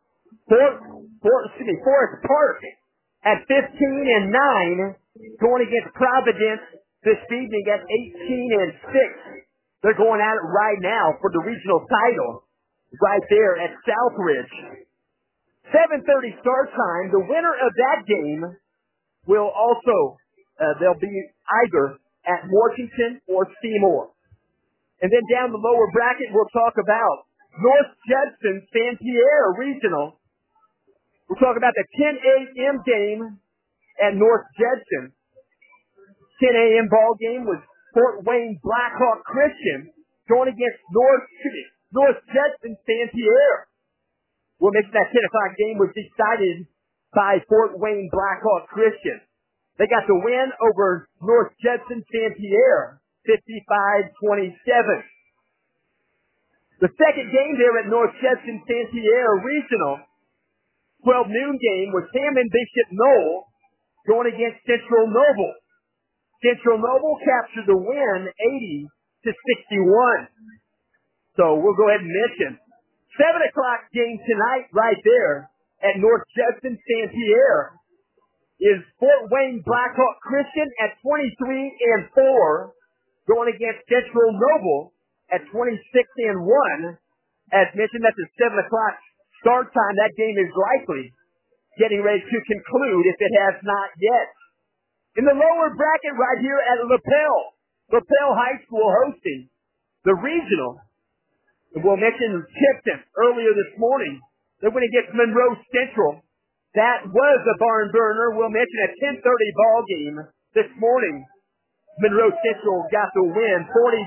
Forest Park at 15-9, going against Providence this evening at 18-6. They're going at it right now for the regional title right there at Southridge. 7:30 start time. The winner of that game will also, they'll be either at Washington or Seymour. And then down the lower bracket, we'll talk about North Judson San Pierre Regional. We'll talk about the 10 a.m. game at North Judson. 10 a.m. ball game was Fort Wayne Blackhawk Christian going against North Judson San Pierre. We'll mention that 10 o'clock game was decided by Fort Wayne Blackhawk Christian. They got the win over North Judson San Pierre, 55-27. The second game there at North Judson San Pierre Regional, 12 noon game, was Hammond Bishop Knoll going against Central Noble. Central Noble captured the win, 80-61. So we'll go ahead and mention 7 o'clock game tonight right there at North Judson San Pierre is Fort Wayne Blackhawk Christian at 23-4 going against Central Noble at 26-1. As mentioned, that's a 7 o'clock start time. That game is likely getting ready to conclude if it has not yet. In the lower bracket right here at LaPel High School hosting the regional. And we'll mention Tipton earlier this morning. They're going to get Monroe Central. That was a barn burner. We'll mention a 10:30 ball game this morning. Monroe Central got the win,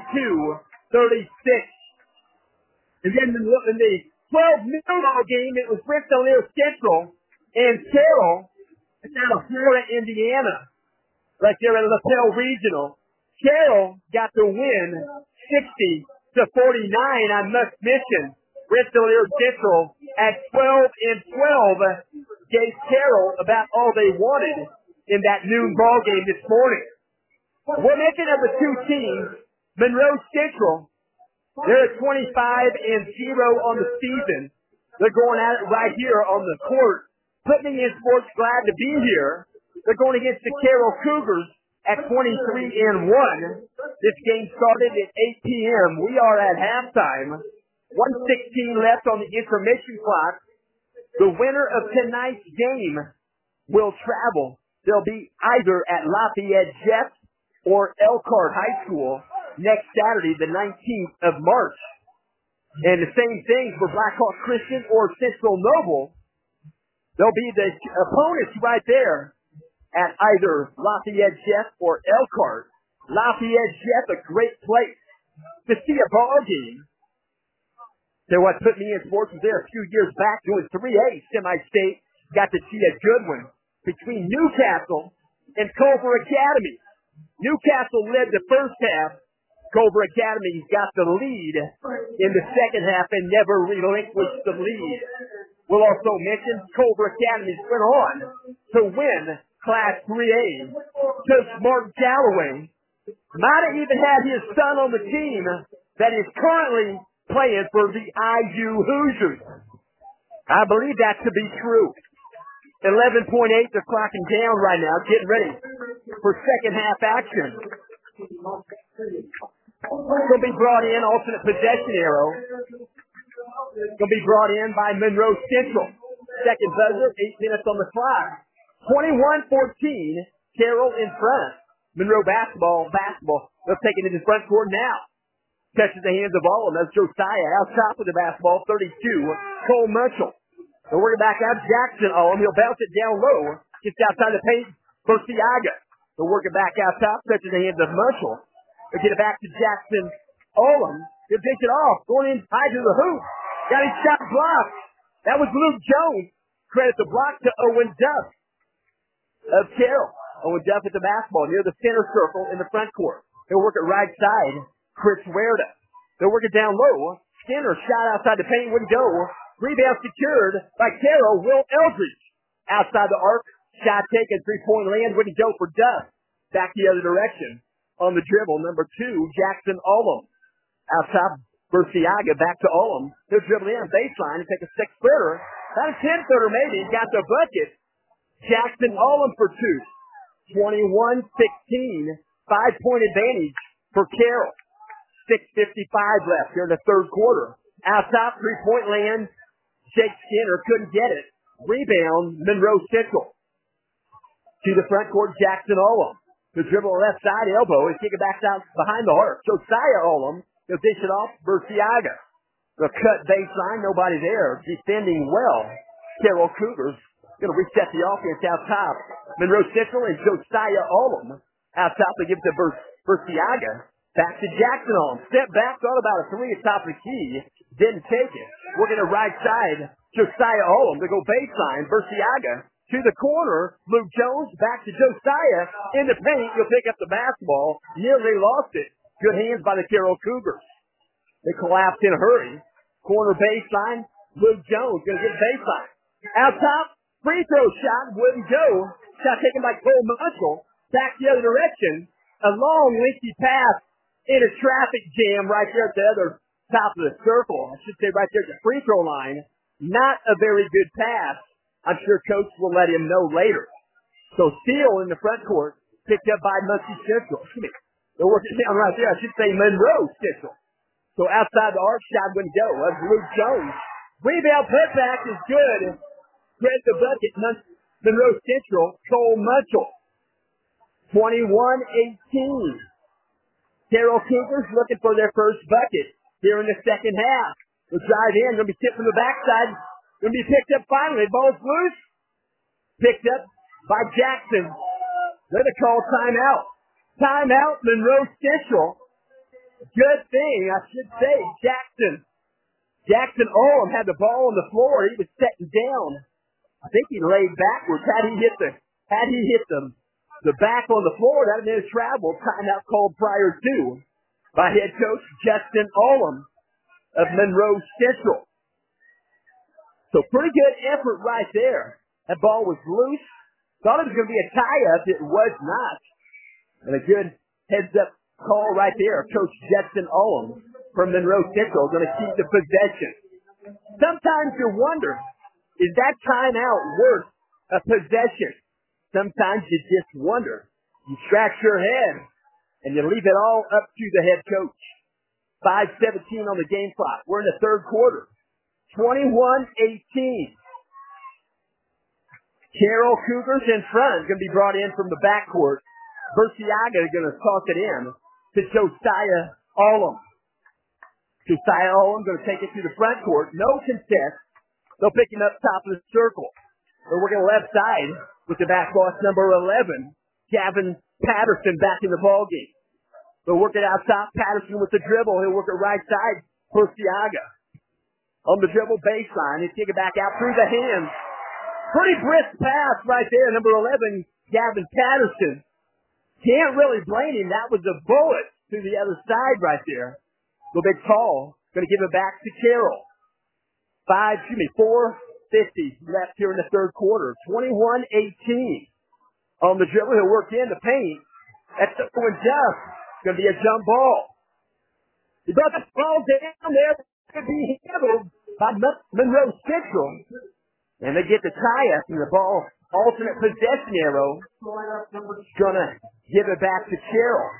42-36. And then in the 12 noon ball game, it was Rensselaer Central and Carroll. It's out of Florida, Indiana, right there at LaPel Regional. Carroll got the win, 60-49. I must mention Rensselaer Central at 12-12 gave Carroll about all they wanted in that noon ball game this morning. We'll mention of the two teams, Monroe Central, they're at 25-0 on the season. They're going at it right here on the court. Putney in Sports glad to be here. They're going against the Carroll Cougars at 23-1. This game started at 8 p.m. We are at halftime. 1:16 left on the intermission clock. The winner of tonight's game will travel. They'll be either at Lafayette Jeff or Elkhart High School next Saturday, the 19th of March. And the same thing for Blackhawk Christian or Central Noble. They'll be the opponents right there at either Lafayette Jeff or Elkhart. Lafayette Jeff, a great place to see a ball game. So what put me in sports was there a few years back doing 3A semi-state. Got to see a good one between Newcastle and Culver Academy. Newcastle led the first half. Culver Academy got the lead in the second half and never relinquished the lead. We'll also mention Culver Academy went on to win Class 3A. Coach Mark Galloway might have even had his son on the team that is currently playing for the IU Hoosiers. I believe that to be true. 11.8, they're clocking down right now, getting ready for second half action. Will be brought in, alternate possession arrow. Will be brought in by Monroe Central. Second buzzer, 8 minutes on the clock. 21-14, Carroll in front. Monroe basketball. They'll take it into the front court now. Touches the hands of all of them. That's Josiah out top with the basketball, 32. Cole Munchell. They'll work it back out. Jackson Olam. He'll bounce it down low. Gets outside the paint for Siaga. They'll work it back out top. Touches the hands of Munchell. They'll get it back to Jackson Olam. He'll dish it off. Going in high to the hoop. Got his shot blocked. That was Luke Jones. Credit the block to Owen Duff of Carroll. Owen Duff at the basketball near the center circle in the front court. He'll work it right side. Chris Huerta. They'll work it down low. Skinner shot outside the paint, wouldn't go. Rebound secured by Carroll. Will Eldridge outside the arc. Shot taken, three-point land, wouldn't go for Duff. Back the other direction. On the dribble, number 2, Jackson Olam. Out top, Berciaga back to Olam. He'll dribble in baseline and take a 6-footer. About a 10-footer maybe. Got the bucket. Jackson Olam for 2. 21-16. 5-point advantage for Carroll. 6:55 left here in the third quarter. Out top, three-point land. Jake Skinner couldn't get it. Rebound, Monroe Central. To the front court, Jackson Ullum. The dribble left side, elbow. He's kicking back out behind the arc. Josiah Ullum. He'll dish it off, Burciaga. The cut baseline, nobody there. Defending well. Carroll Cougars going to reset the offense out top. Monroe Central and Josiah Ullum. Out top, they give it to Burciaga. Back to Jackson Ullum. Step back, thought about a three at top of the key. Didn't take it. Working the right side. Josiah Ullum to go baseline. Burciaga to the corner. Luke Jones back to Josiah. In the paint. He'll pick up the basketball. Nearly lost it. Good hands by the Carroll Cougars. They collapsed in a hurry. Corner baseline. Luke Jones going to get baseline. Out top. Free throw shot. Wouldn't go. Shot taken by Cole Munchel. Back the other direction. A long, lengthy pass in a traffic jam right there at the other top of the circle. I should say right there at the free throw line. Not a very good pass. I'm sure Coach will let him know later. So steal in the front court, picked up by Muncie Central. They're working down right there. I should say Monroe Central. So outside the arc, shot wouldn't go. That's Luke Jones. Rebound putback is good. Spread the bucket. Monroe Central, Cole Munchel. 21-18. Carroll Cougars looking for their first bucket here in the second half. They'll drive in. Going to be tipped from the backside. Going to be picked up finally. Ball's loose. Picked up by Jackson. They're going to call timeout. Timeout, Monroe Central. Good thing, I should say, Jackson Ullum had the ball on the floor. He was setting down. I think he laid backwards. Had he hit the back on the floor, that would have been a travel. Timeout called prior to by head coach Justin Ullum of Monroe Central. So pretty good effort right there. That ball was loose. Thought it was going to be a tie-up. It was not. And a good heads-up call right there. Coach Justin Ullum from Monroe Central going to keep the possession. Sometimes you wonder, is that timeout worth a possession? Sometimes you just wonder. You scratch your head, and you leave it all up to the head coach. 5:17 on the game clock. We're in the third quarter. 21-18. Carroll Cougars in front. Going to be brought in from the backcourt. Burciaga is going to toss it in to Josiah Ullum. Josiah Ullum going to take it to the front court. No contest. They'll pick him up top of the circle. They're working left side with the basketball. It's number 11, Gavin Patterson, back in the ballgame. They'll work it out top. Patterson with the dribble. He'll work it right side. Burciaga on the dribble baseline. He'll kick it back out through the hands. Pretty brisk pass right there. Number 11, Gavin Patterson. Can't really blame him. That was a bullet to the other side right there. The big call. Going to give it back to Carroll. 4:50 left here in the third quarter. 21-18. On the dribble, he'll work in the paint. That's Owen Duff. Going to be a jump ball. He brought the ball down there. To be handled by Monroe Central. And they get the tie-up and the ball, alternate possession arrow. Going to give it back to Carroll.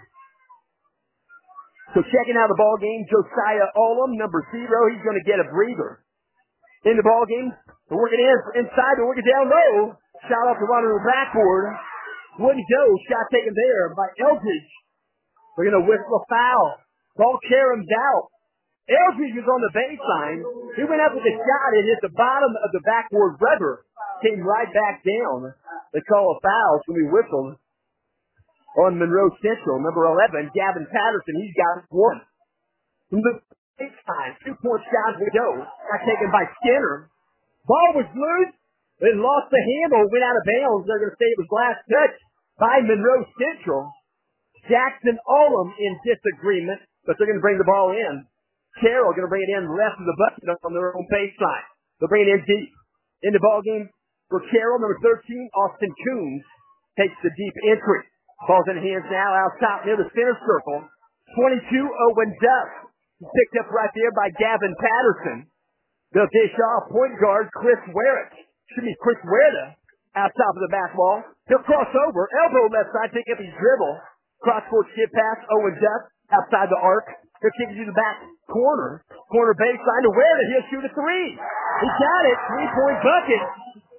So checking out the ball game, Josiah Ullum, number 0. He's going to get a breather. In the ball game, they're working inside, they're working down low. Shot off the run of the backboard. Wouldn't go. Shot taken there by Eldridge. They're going to whistle a foul. Ball caroms out. Eldridge was on the baseline. He went up with a shot and hit the bottom of the backboard rubber. Came right back down. They call a foul, so we whistled on Monroe Central. Number 11, Gavin Patterson. He's got one. From the baseline, 2-point shot we go. Got taken by Skinner. Ball was loose. They lost the handle. Went out of bounds. They're going to say it was last touch by Monroe Central. Jackson Ullum in disagreement, but they're going to bring the ball in. Carroll going to bring it in left of the bucket on their own baseline. They'll bring it in deep. In the ballgame for Carroll, number 13, Austin Coons takes the deep entry. Ball's in hands now out top near the center circle. 22, Owen Duff. Picked up right there by Gavin Patterson. They'll dish off point guard Chris Werrett. Chris Werrett out top of the basketball. He'll cross over. Elbow left side, pick up his dribble. Cross-court skip pass, Owen Duff outside the arc. He'll kick it to the back corner. Corner baseline to Werrett. He'll shoot a 3. He got it. 3-point bucket.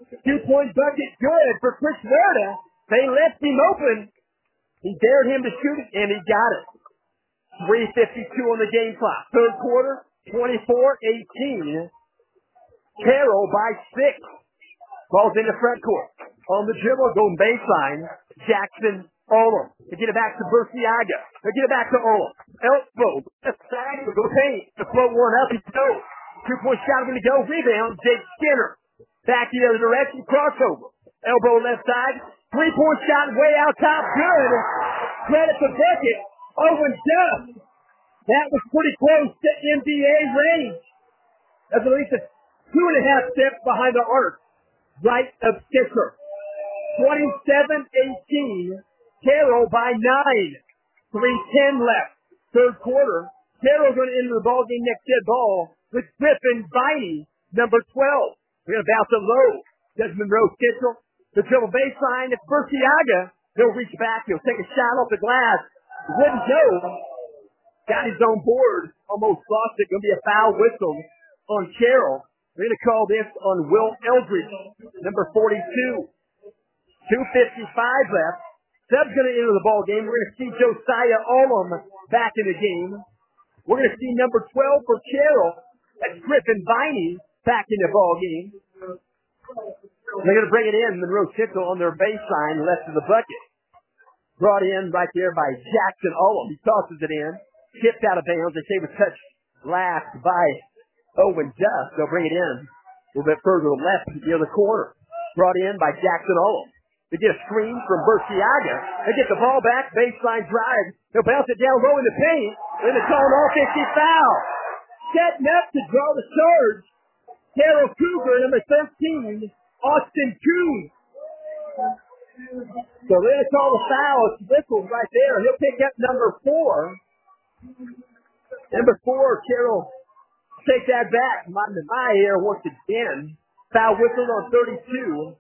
2-point bucket good for Chris Huerta. They left him open. He dared him to shoot it, and he got it. 3:52 on the game clock. Third quarter, 24-18. Carroll by 6. Ball's in the front court. On the dribble, going baseline. Jackson Olam. They get it back to Burciaga. They get it back to Olam. Elbow. Left side. Go paint. The float one up. He goes. 2-point shot going to go. Rebound. Jake Skinner. Back the other direction. Crossover. Elbow left side. 3-point shot way out top. Good. Credit the bucket. Owen Duff. That was pretty close to NBA range. That's at least a 2.5 steps behind the arc. Right of Skinner. 27-18. Carroll by 9. 3:10 left. Third quarter. Carroll going to enter the ball game next dead ball with Griffin Viney, number 12. We're going to bounce it low. Does Monroe Kitchell. The dribble baseline. It's Burciaga. He'll reach back. He'll take a shot off the glass. Wouldn't go. Got his own board. Almost lost it. Going to be a foul whistle on Carroll. We're going to call this on Will Eldridge, number 42. 2:55 left. Sub's going to enter the ball game. We're going to see Josiah Olam back in the game. We're going to see number 12 for Carroll. That's Griffin Viney back in the ball game. They're going to bring it in. Monroe Kitchell on their baseline left of the bucket. Brought in right there by Jackson Olam. He tosses it in. Tipped out of bounds. They say it was touched last by Owen Duff. They'll bring it in a little bit further left near the corner. Brought in by Jackson Olam. They get a screen from Burciaga. They get the ball back. Baseline drive. They'll bounce it down low in the paint. Then they call an offensive foul. Setting up to draw the charge. Carroll Cougar, number 13, Austin Coons. So they're going to call the foul. It's whistled right there. He'll pick up number 4. Number 4, Carroll. Take that back. My air once again. Foul whistle on 32.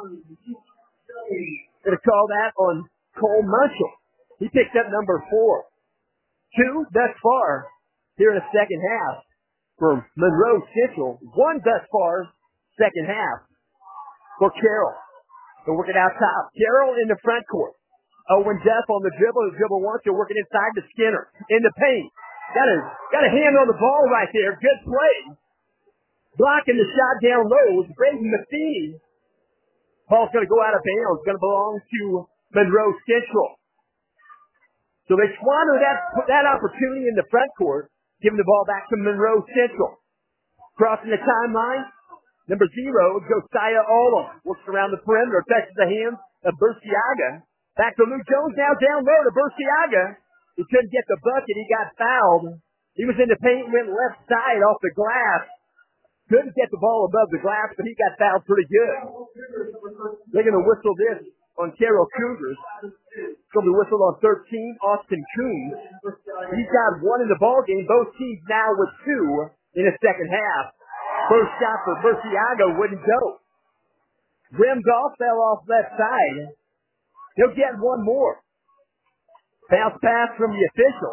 Going to call that on Cole Munchell. He picked up number 4. 2 thus far here in the second half for Monroe Central. 1 thus far, second half for Carroll. They're working out top. Carroll in the front court. Owen Duff on the dribble. The dribble once. They're working inside to Skinner. In the paint. Got a hand on the ball right there. Good play. Blocking the shot down low is Braden Matheny. Ball's going to go out of bounds. It's going to belong to Monroe Central. So they squander that opportunity in the front court, giving the ball back to Monroe Central. Crossing the timeline, number 0, Josiah Olam. Works around the perimeter, touches the hands of Burciaga. Back to Luke Jones, now down low to Burciaga. He couldn't get the bucket. He got fouled. He was in the paint, went left side off the glass. Couldn't get the ball above the glass, but he got fouled pretty good. They're going to whistle this on Carroll Cougars. It's going to be whistled on 13, Austin Coons. He's got 1 in the ball game. Both teams now with 2 in the second half. First shot for Burciaga wouldn't go. Rimmed off, fell off left side. He'll get 1 more. Bounce pass from the official.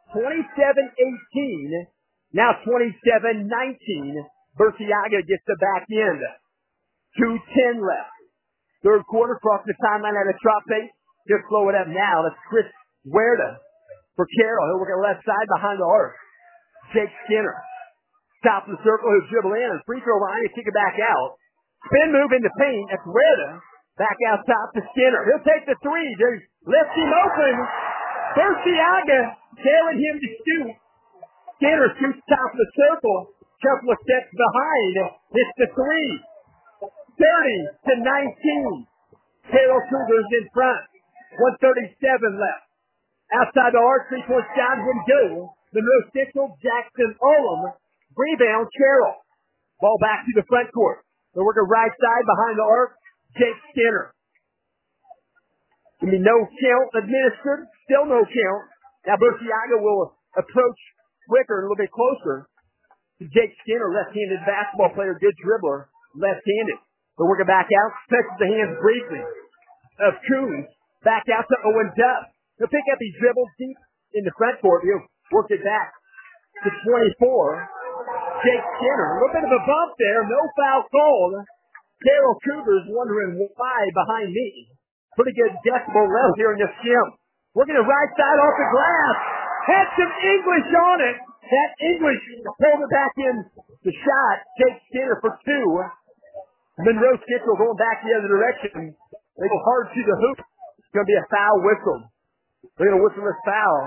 27-18. Now 27-19. Burciaga gets the back end. 2:10 left. Third quarter, crossing the timeline at a drop pace. Just slow it up now. That's Chris Huerta for Carroll. He'll work at left side behind the arc. Jake Skinner. Top of the circle. He'll dribble in. Free throw line. He'll kick it back out. Spin move in the paint. That's Huerta. Back out top to Skinner. He'll take the 3. They left him open. Burciaga telling him to shoot. Skinner shoots top of the circle. Couple of steps behind. It's the 3. 30-19. Carroll Cougars in front. 1:37 left. Outside the arc, 3-point shot wouldn't go. Monroe Central, Jackson Olam. Rebound, Carroll. Ball back to the front court. They're working right side behind the arc. Jake Skinner. Give me no count administered. Still no count. Now Burciaga will approach quicker, a little bit closer. Jake Skinner, left-handed basketball player, good dribbler, left-handed. They're working back out, touches the hands briefly of Coons. Back out to Owen Duff. He'll pick up his dribbles deep in the front court. He'll work it back to 24. Jake Skinner, a little bit of a bump there, no foul called Carroll Cougars wondering why behind me. Pretty good decibel level here in this gym. Working the right side off the glass. Had some English on it. That English pulled it back in the shot. Jake Skinner for two. Monroe Central going back the other direction. They go hard to the hoop. It's going to be a foul whistle. They're going to whistle this foul.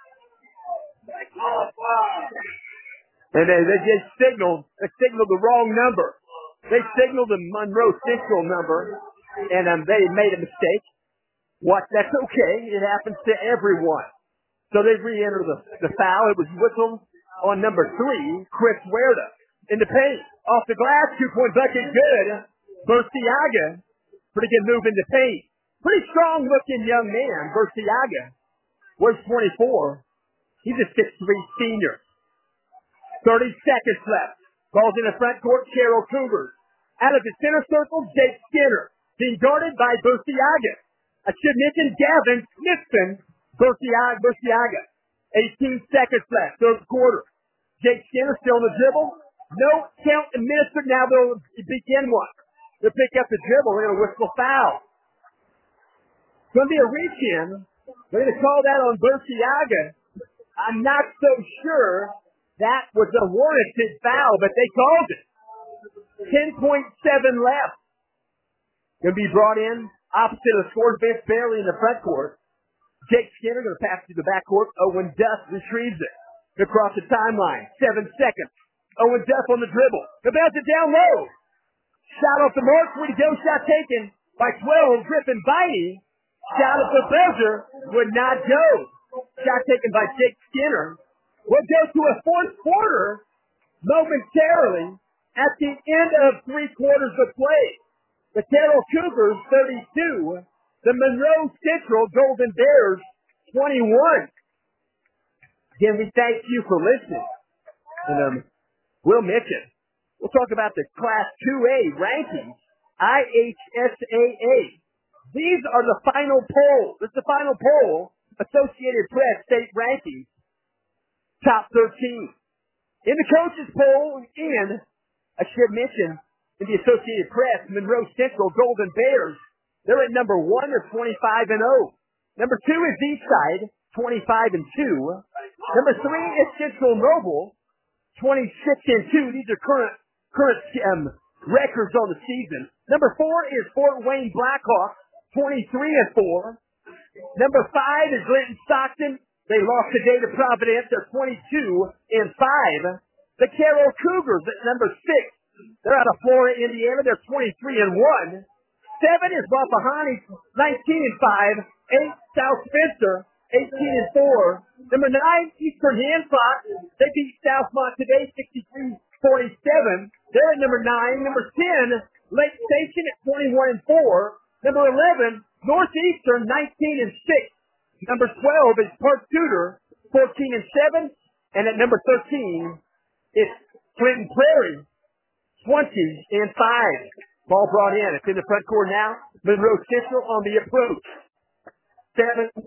And they just signaled the wrong number. They signaled the Monroe Central number, and they made a mistake. That's okay. It happens to everyone. So they re-enter the foul. It was whistled on number 3, Chris Huerta. In the paint, off the glass, 2-point bucket, good. Burciaga, pretty good move in the paint. Pretty strong-looking young man, Burciaga. Was 24. He's a 6'3" senior. 30 seconds left. Ball's in the front court, Carroll Cougars. Out of the center circle, Jake Skinner. Being guarded by Burciaga. I should mention Gavin Smithson, Burciaga. 18 seconds left, third quarter. Jake Skinner still on the dribble. No count administered. Now they'll begin one. They'll pick up the dribble. They're going to whistle foul. It's going to be a reach-in. They're going to call that on Burciaga. I'm not so sure that was a warranted foul, but they called it. 10.7 left. Going to be brought in opposite of the score bench, barely in the front court. Jake Skinner going to pass to the backcourt. Owen Duff retrieves it across the timeline. 7 seconds. Owen Duff on the dribble. The bounce it down low. Shot off the mark. Way to go. Shot taken by 12. Griffin Viney. Shot at the buzzer. Would not go. Shot taken by Jake Skinner. We'll go to a fourth quarter momentarily at the end of 3 quarters of play. The Carroll Cougars 32. The Monroe Central Golden Bears 21. Again, we thank you for listening. And Will Mitchell. We'll talk about the Class 2A rankings. IHSAA. These are the final poll. This is the final poll. Associated Press state rankings. Top 13. In the coaches poll, and I should mention, in the Associated Press, Monroe Central Golden Bears, they're at number 1, they're 25-0. Number 2 is Eastside, 25-2. Number 3 is Central Noble, 26-2. These are current records on the season. Number 4 is Fort Wayne Blackhawks, 23-4. Number 5 is Linton Stockton. They lost today to Providence. They're 22-5. The Carroll Cougars at number 6. They're out of Florida, Indiana. They're 23-1. 7 is Rappahannock, 19-5. 8, South Spencer, 18-4. Number 9, Eastern Hancock. They beat Southmont today, 63-47. They're at number 9. Number 10, Lake Station at 21-4. Number 11, Northeastern, 19-6. Number 12 is Park Tudor, 14-7. And at number 13, it's Clinton Prairie, 20-5. Ball brought in. It's in the front court now. Monroe Central on the approach. 7:50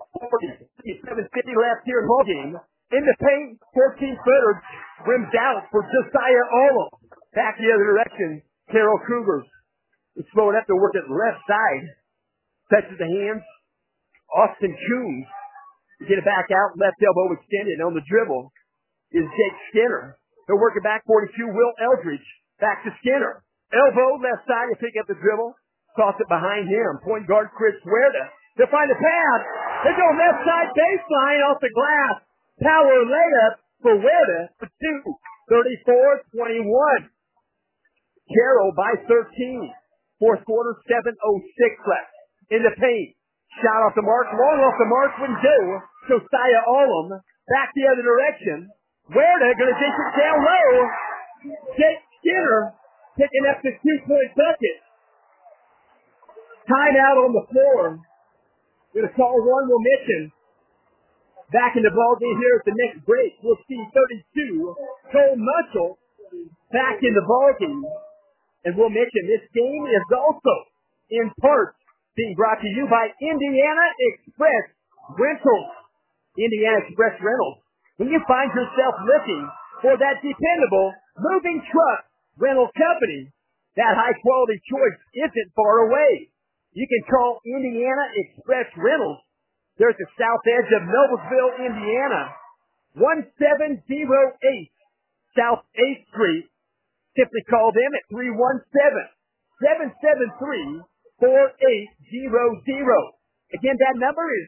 left here in ball game. In the paint, 14-footer rims out for Josiah Olem. Back the other direction, Carroll Cougars. It's slowing up to work at the left side. Touches the hands. Austin Coombs. Get it back out. Left elbow extended. On the dribble is Jake Skinner. He'll work it back. 42, Will Eldridge. Back to Skinner. Elbow, left side, to pick up the dribble. Toss it behind him. Point guard Chris Huerta. They'll find the pass. They go left side baseline off the glass. Power layup for Huerta for 2. 34-21. Carroll by 13. Fourth quarter, 7:06 left. In the paint. Shot off the mark. Long off the mark. Wouldn't do. Josiah Olem. Back the other direction. Huerta going to dish it down low. Jake Skinner picking up the 2-point bucket. Timeout on the floor. Going to call one. Will mention. Back in the ballgame here at the next break. We'll see 32. Cole Muscle back in the ballgame. And we'll mention this game is also in part being brought to you by Indiana Express Rentals. Indiana Express Rentals. When you find yourself looking for that dependable moving truck rental company, That high-quality choice isn't far away. You can call Indiana Express Rentals. They're at the south edge of Noblesville, Indiana. 1708 South 8th Street. Simply call them at 317-773-4800. Again, that number is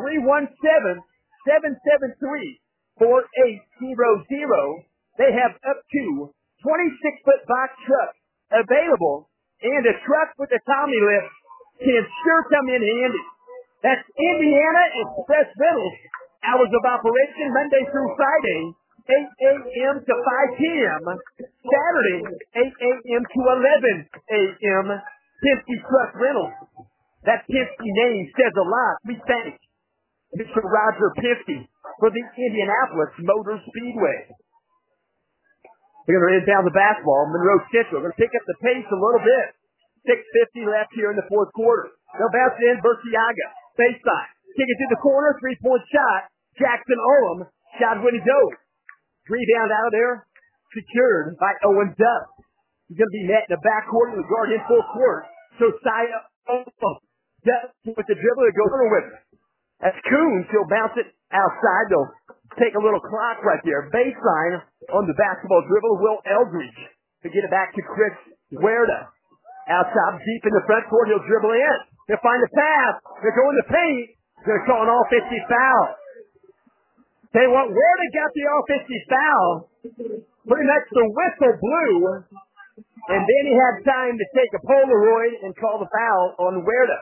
317-773-4800. They have up to 26-foot box trucks available, and a truck with a Tommy lift can sure come in handy. That's Indiana Express Rentals. Hours of operation Monday through Friday, 8 a.m. to 5 p.m. Saturday, 8 a.m. to 11 a.m. Penske Truck Rentals. That Penske name says a lot. We thank Mr. Roger Penske for the Indianapolis Motor Speedway. We're going to run down the basketball. Monroe Central going to pick up the pace a little bit. 6:50 left here in the fourth quarter. They'll bounce in. Berciaga. Baseline. Kick it to the corner. Three-point shot. Jackson Ullum. Shot wouldn't go. Rebound out of there. Secured by Owen Duff. He's going to be met in the backcourt and guard in full court. Josiah Ullum. Duff with the dribble to go over with it. That's Coons. He'll bounce it outside. They'll take a little clock right there. Baseline on the basketball dribble. Will Eldridge to get it back to Chris Huerta. Outside deep in the front court. He'll dribble in. They'll find the pass. They're going to paint. They're going to call an offensive foul. Tell you what, Huerta got the offensive foul. Pretty much the whistle blew. And then he had time to take a Polaroid and call the foul on Huerta.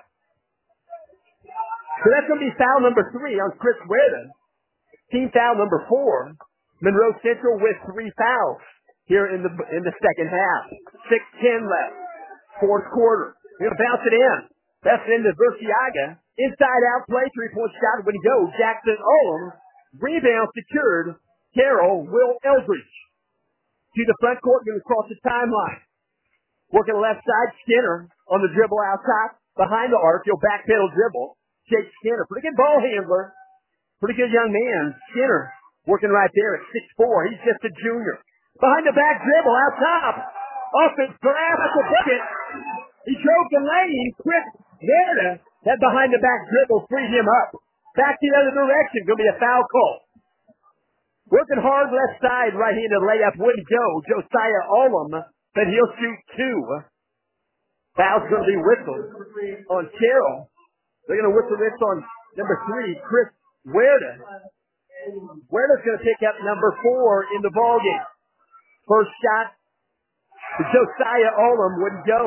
So that's going to be foul number 3 on Chris Huerta. Team foul number 4. Monroe Central with 3 fouls here in the second half. 6:10 left. Fourth quarter. We're going to bounce it in. That's into Berciaga. Inside out play. 3-point shot. When he goes, Jackson Ullum. Rebound secured. Carroll, Will Eldridge. To the front court. Going to cross the timeline. Working the left side. Skinner on the dribble outside. Behind the arc. He'll backpedal dribble. Jake Skinner. Pretty good ball handler. Pretty good young man. Skinner working right there at 6'4". He's just a junior. Behind the back dribble out top. Off his glass at the bucket. He drove the lane. Chris Huerta. That behind the back dribble freed him up. Back the other direction. Going to be a foul call. Working hard left side. Right-handed layup wouldn't go. Josiah Ullum. But he'll shoot 2. Foul's going to be whistled on Carroll. They're going to whistle this on number 3, Chris Huerta. Huerta's going to pick up number 4 in the ballgame. First shot to Josiah Ullum wouldn't go.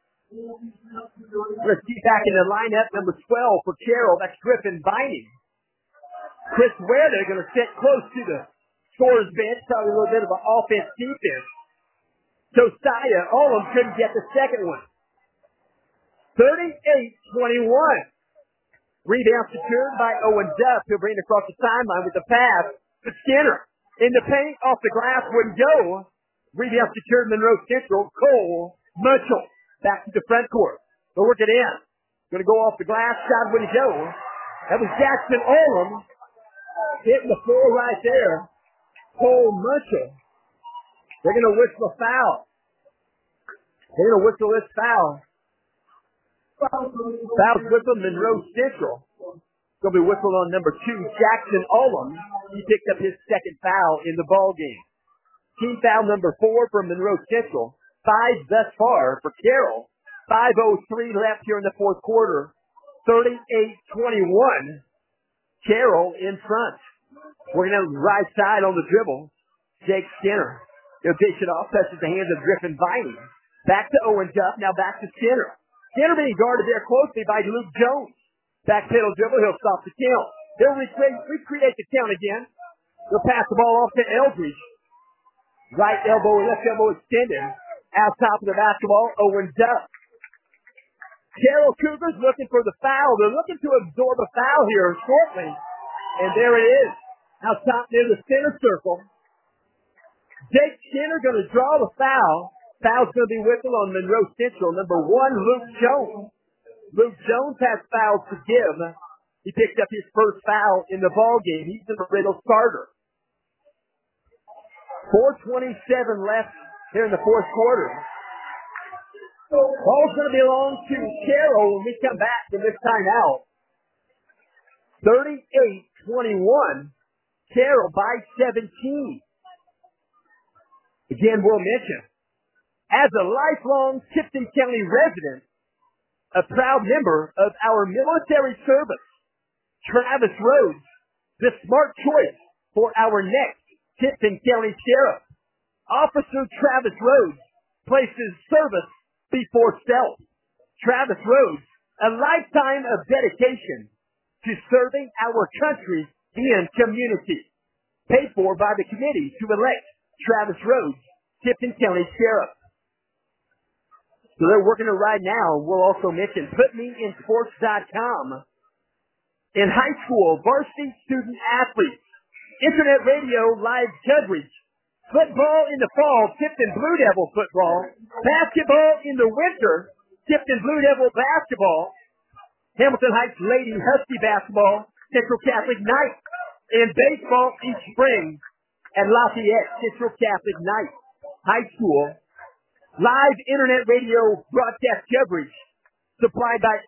Let's see back in the lineup, number 12 for Carroll. That's Griffin Vining. Chris Huerta going to sit close to the scorer's bench. Probably a little bit of an offense-defense. Josiah Ullum couldn't get the second one. 38-21. Rebound secured by Owen Duff. He'll bring it across the timeline with the pass to Skinner. In the paint, off the glass, wouldn't go. Rebound secured Monroe Central. Cole Mitchell back to the front court. They'll work it in. Going to go off the glass. Shot wouldn't go. That was Jackson Ullum hitting the floor right there. Cole Mitchell. They're going to whistle a foul. They're going to whistle this foul. Foul's whistled Monroe Central. Going to be whistled on number 2, Jackson Ullum. He picked up his second foul in the ball game. Team foul number 4 from Monroe Central. 5 thus far for Carroll. 5:03 left here in the fourth quarter. 38-21. Carroll in front. We're going to right side on the dribble. Jake Skinner. He'll dish it off. Touches the hands of Griffin Vining. Back to Owen Duff. Now back to Skinner. Skinner being guarded there closely by Luke Jones. Back pedal dribble. He'll stop the count. He'll recreate the count again. He'll pass the ball off to Eldridge. Right elbow, left elbow extended. Out top of the basketball, Owen Duff. Carroll Cougars looking for the foul. They're looking to absorb a foul here shortly. And there it is. Out top near the center circle. Jake Skinner going to draw the foul. Foul's going to be whistled on Monroe Central. Number 1, Luke Jones. Luke Jones has fouls to give. He picked up his first foul in the ball game. He's the Riddle starter. 4:27 left here in the fourth quarter. Ball's going to belong to Carroll when we come back from this timeout. 38-21. Carroll by 17. Again, we'll mention, as a lifelong Tipton County resident, a proud member of our military service, Travis Rhodes, the smart choice for our next Tipton County Sheriff. Officer Travis Rhodes places service before self. Travis Rhodes, a lifetime of dedication to serving our country and community. Paid for by the committee to elect Travis Rhodes, Tipton County Sheriff. So they're working it right now. We'll also mention PutMeInSports.com. In high school, varsity student athletes, internet radio live coverage, football in the fall, Tipton Blue Devil football, basketball in the winter, Tipton Blue Devil basketball, Hamilton Heights Lady Husky basketball, Central Catholic Night, and baseball each spring at Lafayette Central Catholic Night. High school, live internet radio broadcast coverage supplied by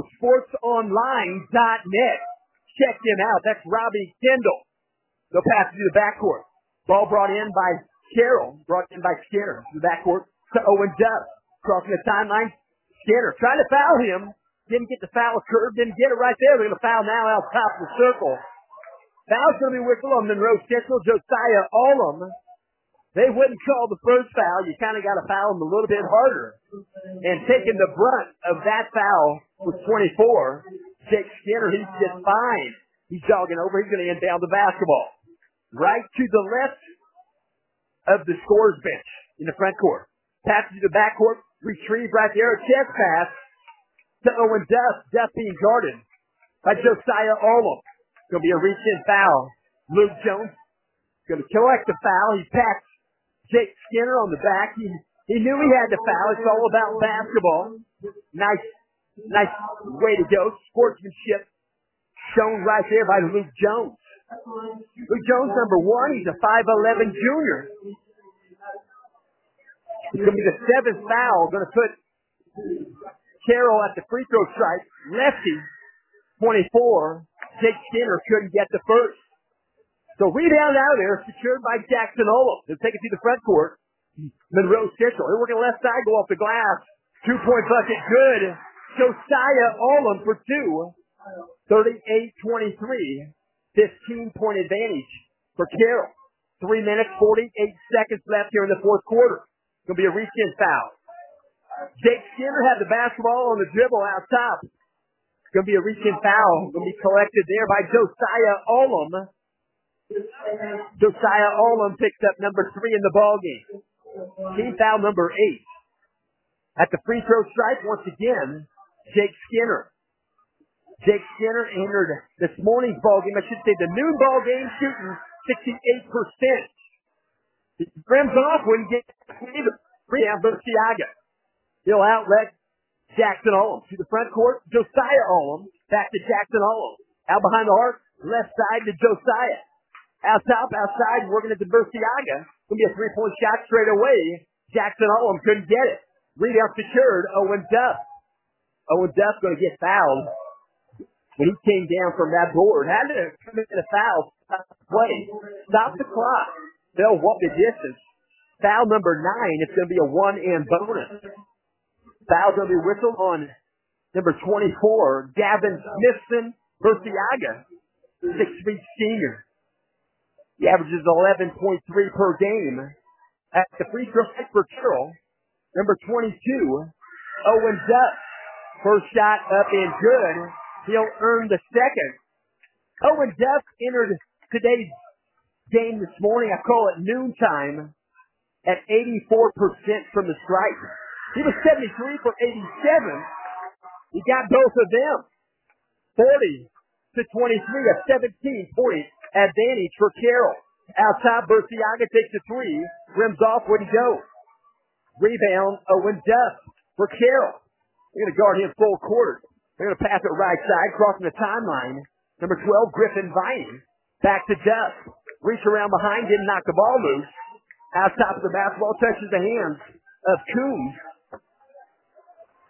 AudioSportsOnline.net. Check them out. That's Robbie Kendall. They'll pass it to the backcourt. Ball brought in by Carroll, brought in by Skinner. To the backcourt to Owen Duff. Crossing the timeline. Skinner trying to foul him. Didn't get the foul curve. Didn't get it right there. They're going to foul now out top of the circle. Foul's going to be whistled on Monroe Central. Josiah Allum. They wouldn't call the first foul. You kind of got to foul them a little bit harder. And taking the brunt of that foul was 24. Jake Skinner, he's just fine. He's jogging over. He's going to inbound the basketball. Right to the left of the scorer's bench in the front court. Pass to the backcourt. Retrieve right there. A chest pass to Owen Duff. Duff being guarded by Josiah Allum. Going to be a reach-in foul. Luke Jones going to collect the foul. He pats Jake Skinner on the back. He knew he had the foul. It's all about basketball. Nice way to go. Sportsmanship shown right there by Luke Jones. Luke Jones, number 1. He's a 5'11 junior. It's going to be the 7th foul. Going to put Carroll at the free throw stripe. Lefty, 24. Jake Skinner couldn't get the first. So rebound out there, secured by Jackson Olaf. They'll take it to the front court. Monroe Central. They're working left side, go off the glass. 2-point bucket, good. Josiah Olaf for 2. 38-23. 15-point advantage for Carroll. 3 minutes, 48 seconds left here in the fourth quarter. Going to be a reach-in foul. Jake Skinner had the basketball on the dribble out top. Going to be a reach-in foul. Going to be collected there by Josiah Olaf. Josiah Olaf picks up number 3 in the ballgame. Team foul number 8. At the free throw stripe, once again, Jake Skinner. Jake Skinner entered this morning's ballgame, I should say the noon ballgame, shooting 68%. He rims off when he gets rebound, Berciaga. He'll outlet Jackson Olaf to the front court. Josiah Olaf back to Jackson Olaf. Out behind the arc, left side to Josiah. Out top, outside, working at the Berciaga. Going to be a 3-point shot straight away. Jackson Olaf couldn't get it. Rebound secured. Owen Duff. Owen Duff going to get fouled when he came down from that board. Had to commit a foul. Stop the play. Stop the clock. They'll walk the distance. Foul number 9. It's going to be a 1-and bonus. Foul going to be whistled on number 24, Gavin Smithson Berciaga, 6'3" senior. He averages 11.3 per game. At the free throw line for Carroll, number 22, Owen Duff. First shot up and good. He'll earn the second. Owen Duff entered today's game this morning, I call it noontime, at 84% from the stripe. He was 73 for 87. He got both of them. 40-23, a 17-point advantage for Carroll. Out top, Berciaga takes a 3. Rims off, where'd he go? Rebound, Owen Duff for Carroll. They're going to guard him full court. They're going to pass it right side, crossing the timeline. Number 12, Griffin Vining. Back to Duff. Reach around behind, didn't knock the ball loose. Out top of the basketball, touches the hands of Coombs.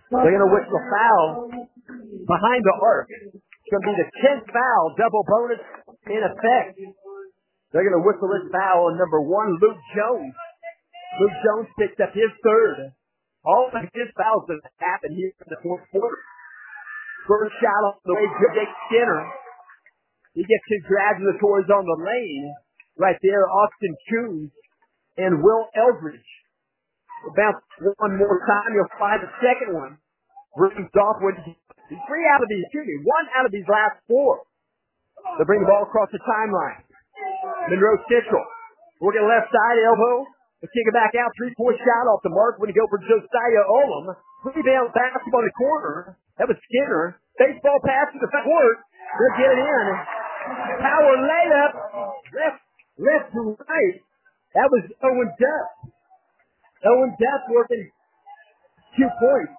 They're going to whistle a foul behind the arc. It's going to be the 10th foul, double bonus in effect. They're going to whistle this foul on number 1, Luke Jones. Luke Jones picks up his third. All of his fouls that happened here in the fourth quarter. First shot off the way, Jake Skinner. He gets congratulatories on the lane. Right there, Austin Coons and Will Eldridge. Bounce one more time, you'll find the second one. Rings off with one out of these last 4. They bring the ball across the timeline. Monroe Central. Working left side, elbow. They kick it back out, 3-point shot off the mark. When you go for Josiah Olam. Rebound basketball in the corner. That was Skinner. Baseball pass to the court. They'll get it in. Power layup. Left to right. That was Owen Duff. Owen Duff working 2 points.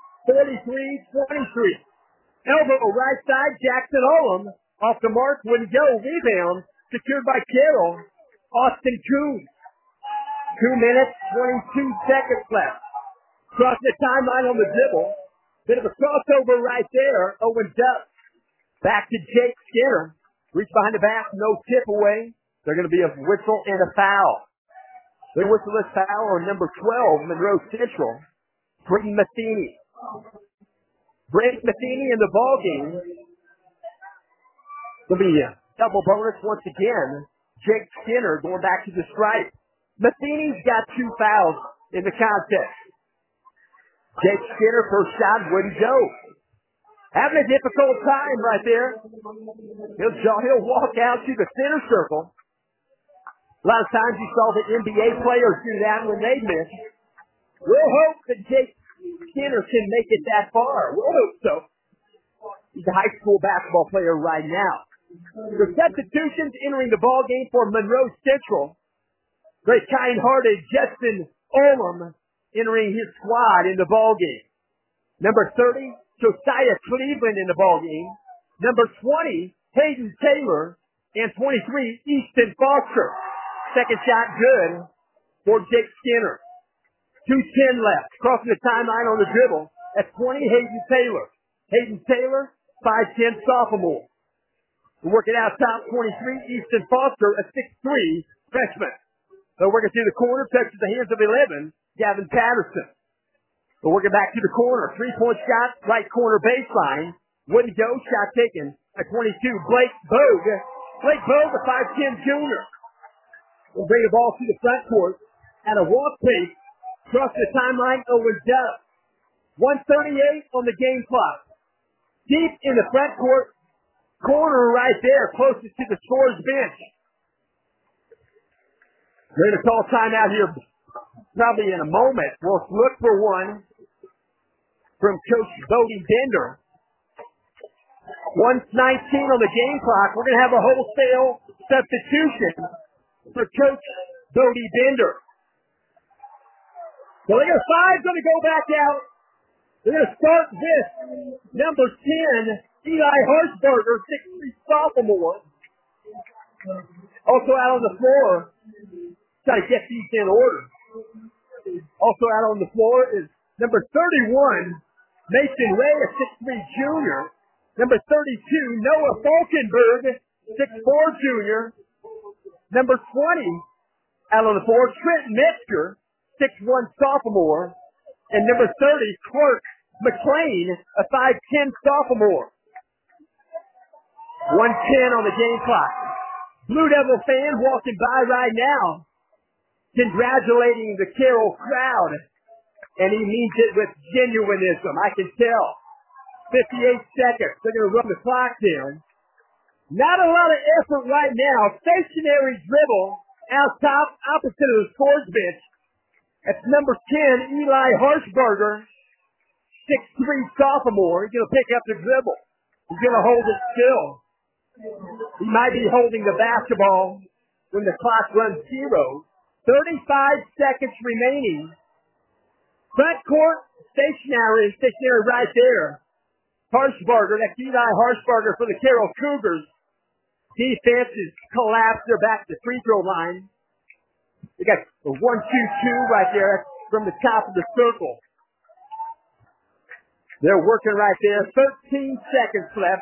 43-23. Elbow right side. Jackson Olam. Off the mark. Wouldn't go. Rebound. Secured by Carroll. Austin Coons. 2 minutes, 22 seconds left. Crossing the timeline on the dribble. Bit of a crossover right there. Owen Duff. Back to Jake Skinner. Reach behind the back, no tip away. They're going to be a whistle and a foul. They whistle this foul on number 12, Monroe Central. Brayden Matheny. Brayden Matheny in the ballgame. There'll be a double bonus once again. Jake Skinner going back to the stripe. Matheny's got 2 fouls in the contest. Jake Skinner, first shot, wouldn't go. Having a difficult time right there. He'll walk out to the center circle. A lot of times you saw the NBA players do that when they miss. We'll hope that Jake Skinner can make it that far. We'll hope so. He's a high school basketball player right now. The substitutions entering the ball game for Monroe Central. Very kind-hearted Justin Olam entering his squad in the ball game. Number 30, Josiah Cleveland in the ball game. Number 20, Hayden Taylor. And 23, Easton Foster. Second shot good for Jake Skinner. 2:10 left. Crossing the timeline on the dribble. At 20, Hayden Taylor. Hayden Taylor, 5'10 sophomore. We're working out top 23, Easton Foster, a 6'3 freshman. They're working through the corner, touches the hands of 11, Gavin Patterson. They're working back to the corner. 3-point shot, right corner baseline. Wouldn't go, shot taken. At 22, Blake Bogue. Blake Bogue, a 5'10 junior. Will bring the ball to the front court at a walk pace. Across the timeline, Owen Duff. 1:38 on the game clock. Deep in the front court, corner right there, closest to the scorer's bench. We're going to call timeout here probably in a moment. We'll look for one from Coach Bodie Bender. 1:19 on the game clock. We're going to have a wholesale substitution for Coach Bodie Bender. So they're 5 going to go back out. They're going to start with number 10, Eli Harshberger, 6'3 sophomore. Also out on the floor. Try to get these in order. Also out on the floor is number 31, Mason Ray, a 6'3 junior. Number 32, Noah Falkenberg, 6'4 junior. Number 20, out on the floor, Trent Metzger, 6'1 sophomore. And number 30, Clark McLean, a 5'10 sophomore. 1:10 on the game clock. Blue Devil fan walking by right now, congratulating the Carroll crowd. And he means it with genuinism, I can tell. 58 seconds. They're going to run the clock down. Not a lot of effort right now. Stationary dribble out top, opposite of the scores bench. That's number 10, Eli Harshberger, 6'3 sophomore. He's going to pick up the dribble. He's going to hold it still. He might be holding the basketball when the clock runs 0. 35 seconds remaining. Front court, stationary right there. Harshberger, that's Eli Harshberger for the Carroll Cougars. Defense is collapsed. They're back to the free throw line. They got the 1-2-2 right there from the top of the circle. They're working right there. 13 seconds left.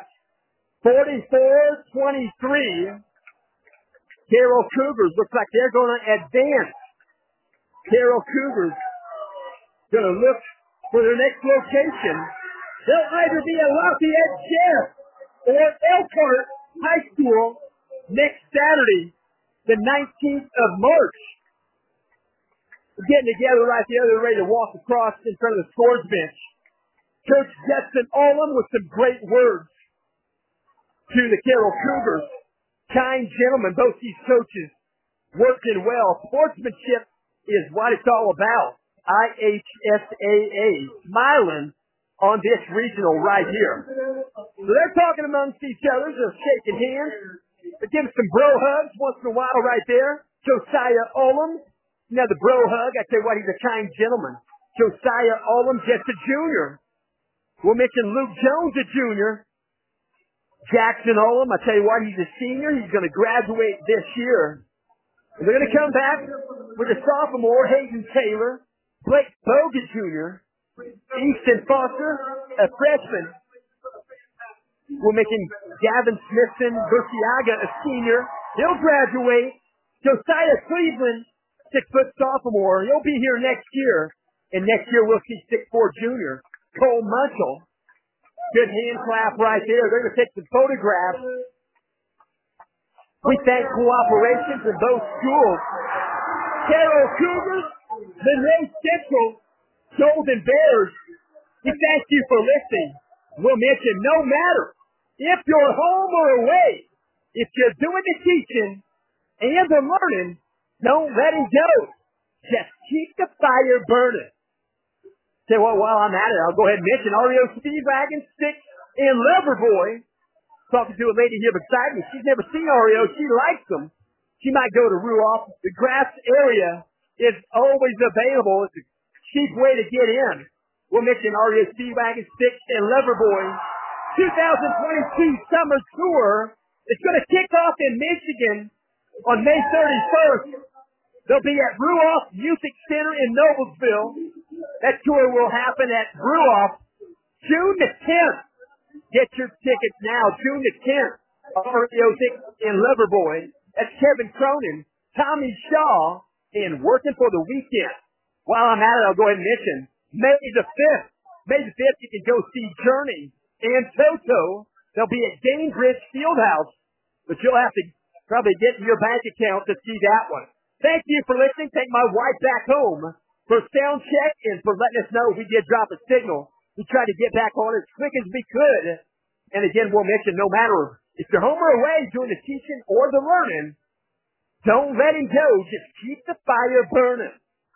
44-23. Carroll Cougars looks like they're going to advance. Carroll Cougars going to look for their next location. They'll either be at Lafayette Jeff or Elkhart High School next Saturday, the 19th of March. Getting together right there, they're ready to walk across in front of the scores bench. Coach Jetson Olam with some great words to the Carroll Cougars. Kind gentlemen, both these coaches working well. Sportsmanship is what it's all about. IHSAA, smiling on this regional right here. So they're talking amongst each other, they're shaking hands. They're giving some bro hugs once in a while right there. Josiah Olam, another bro hug. I tell you what, he's a kind gentleman. Josiah Olam, just a junior. We'll mention Luke Jones, a junior. Jackson Olam, I tell you what, he's a senior. He's going to graduate this year. And they're going to come back with a sophomore, Hayden Taylor. Blake Bogan Jr., Easton Foster, a freshman. We're making Gavin Smithson Burciaga a senior. He'll graduate. Josiah Cleveland, 6-foot sophomore. He'll be here next year. And next year we'll see 6'4" junior. Cole Munchell. Good hand clap right there. They're going to take some photographs. We thank cooperation from both schools. Carroll Cougars, Monroe Central, Golden Bears, we thank you for listening. We'll mention no matter if you're home or away, if you're doing the teaching and the learning, don't let it go. Just keep the fire burning. Say, well, while I'm at it, I'll go ahead and mention REO Speedwagon, Stick, and Loverboy. Talking to a lady here beside me. She's never seen REO. She likes them. She might go to Ruoff. The grass area is always available. It's a cheap way to get in. We'll mention REO Speedwagon, Stick, and Loverboy. 2022 Summer Tour is going to kick off in Michigan on May 31st. They'll be at Ruoff Music Center in Noblesville. That tour will happen at Ruoff June the 10th. Get your tickets now. June the 10th. REO Stick and Loverboy. That's Kevin Cronin, Tommy Shaw, and Working for the Weekend. While I'm at it, I'll go ahead and mention May the 5th. May the 5th, you can go see Journey and Toto. They'll be at Gainbridge Fieldhouse, but you'll have to probably get in your bank account to see that one. Thank you for listening. Take my wife back home for sound check and for letting us know we did drop a signal. We tried to get back on as quick as we could. And again, we'll mention no matter if you're home or away doing the teaching or the learning, don't let him go. Just keep the fire burning.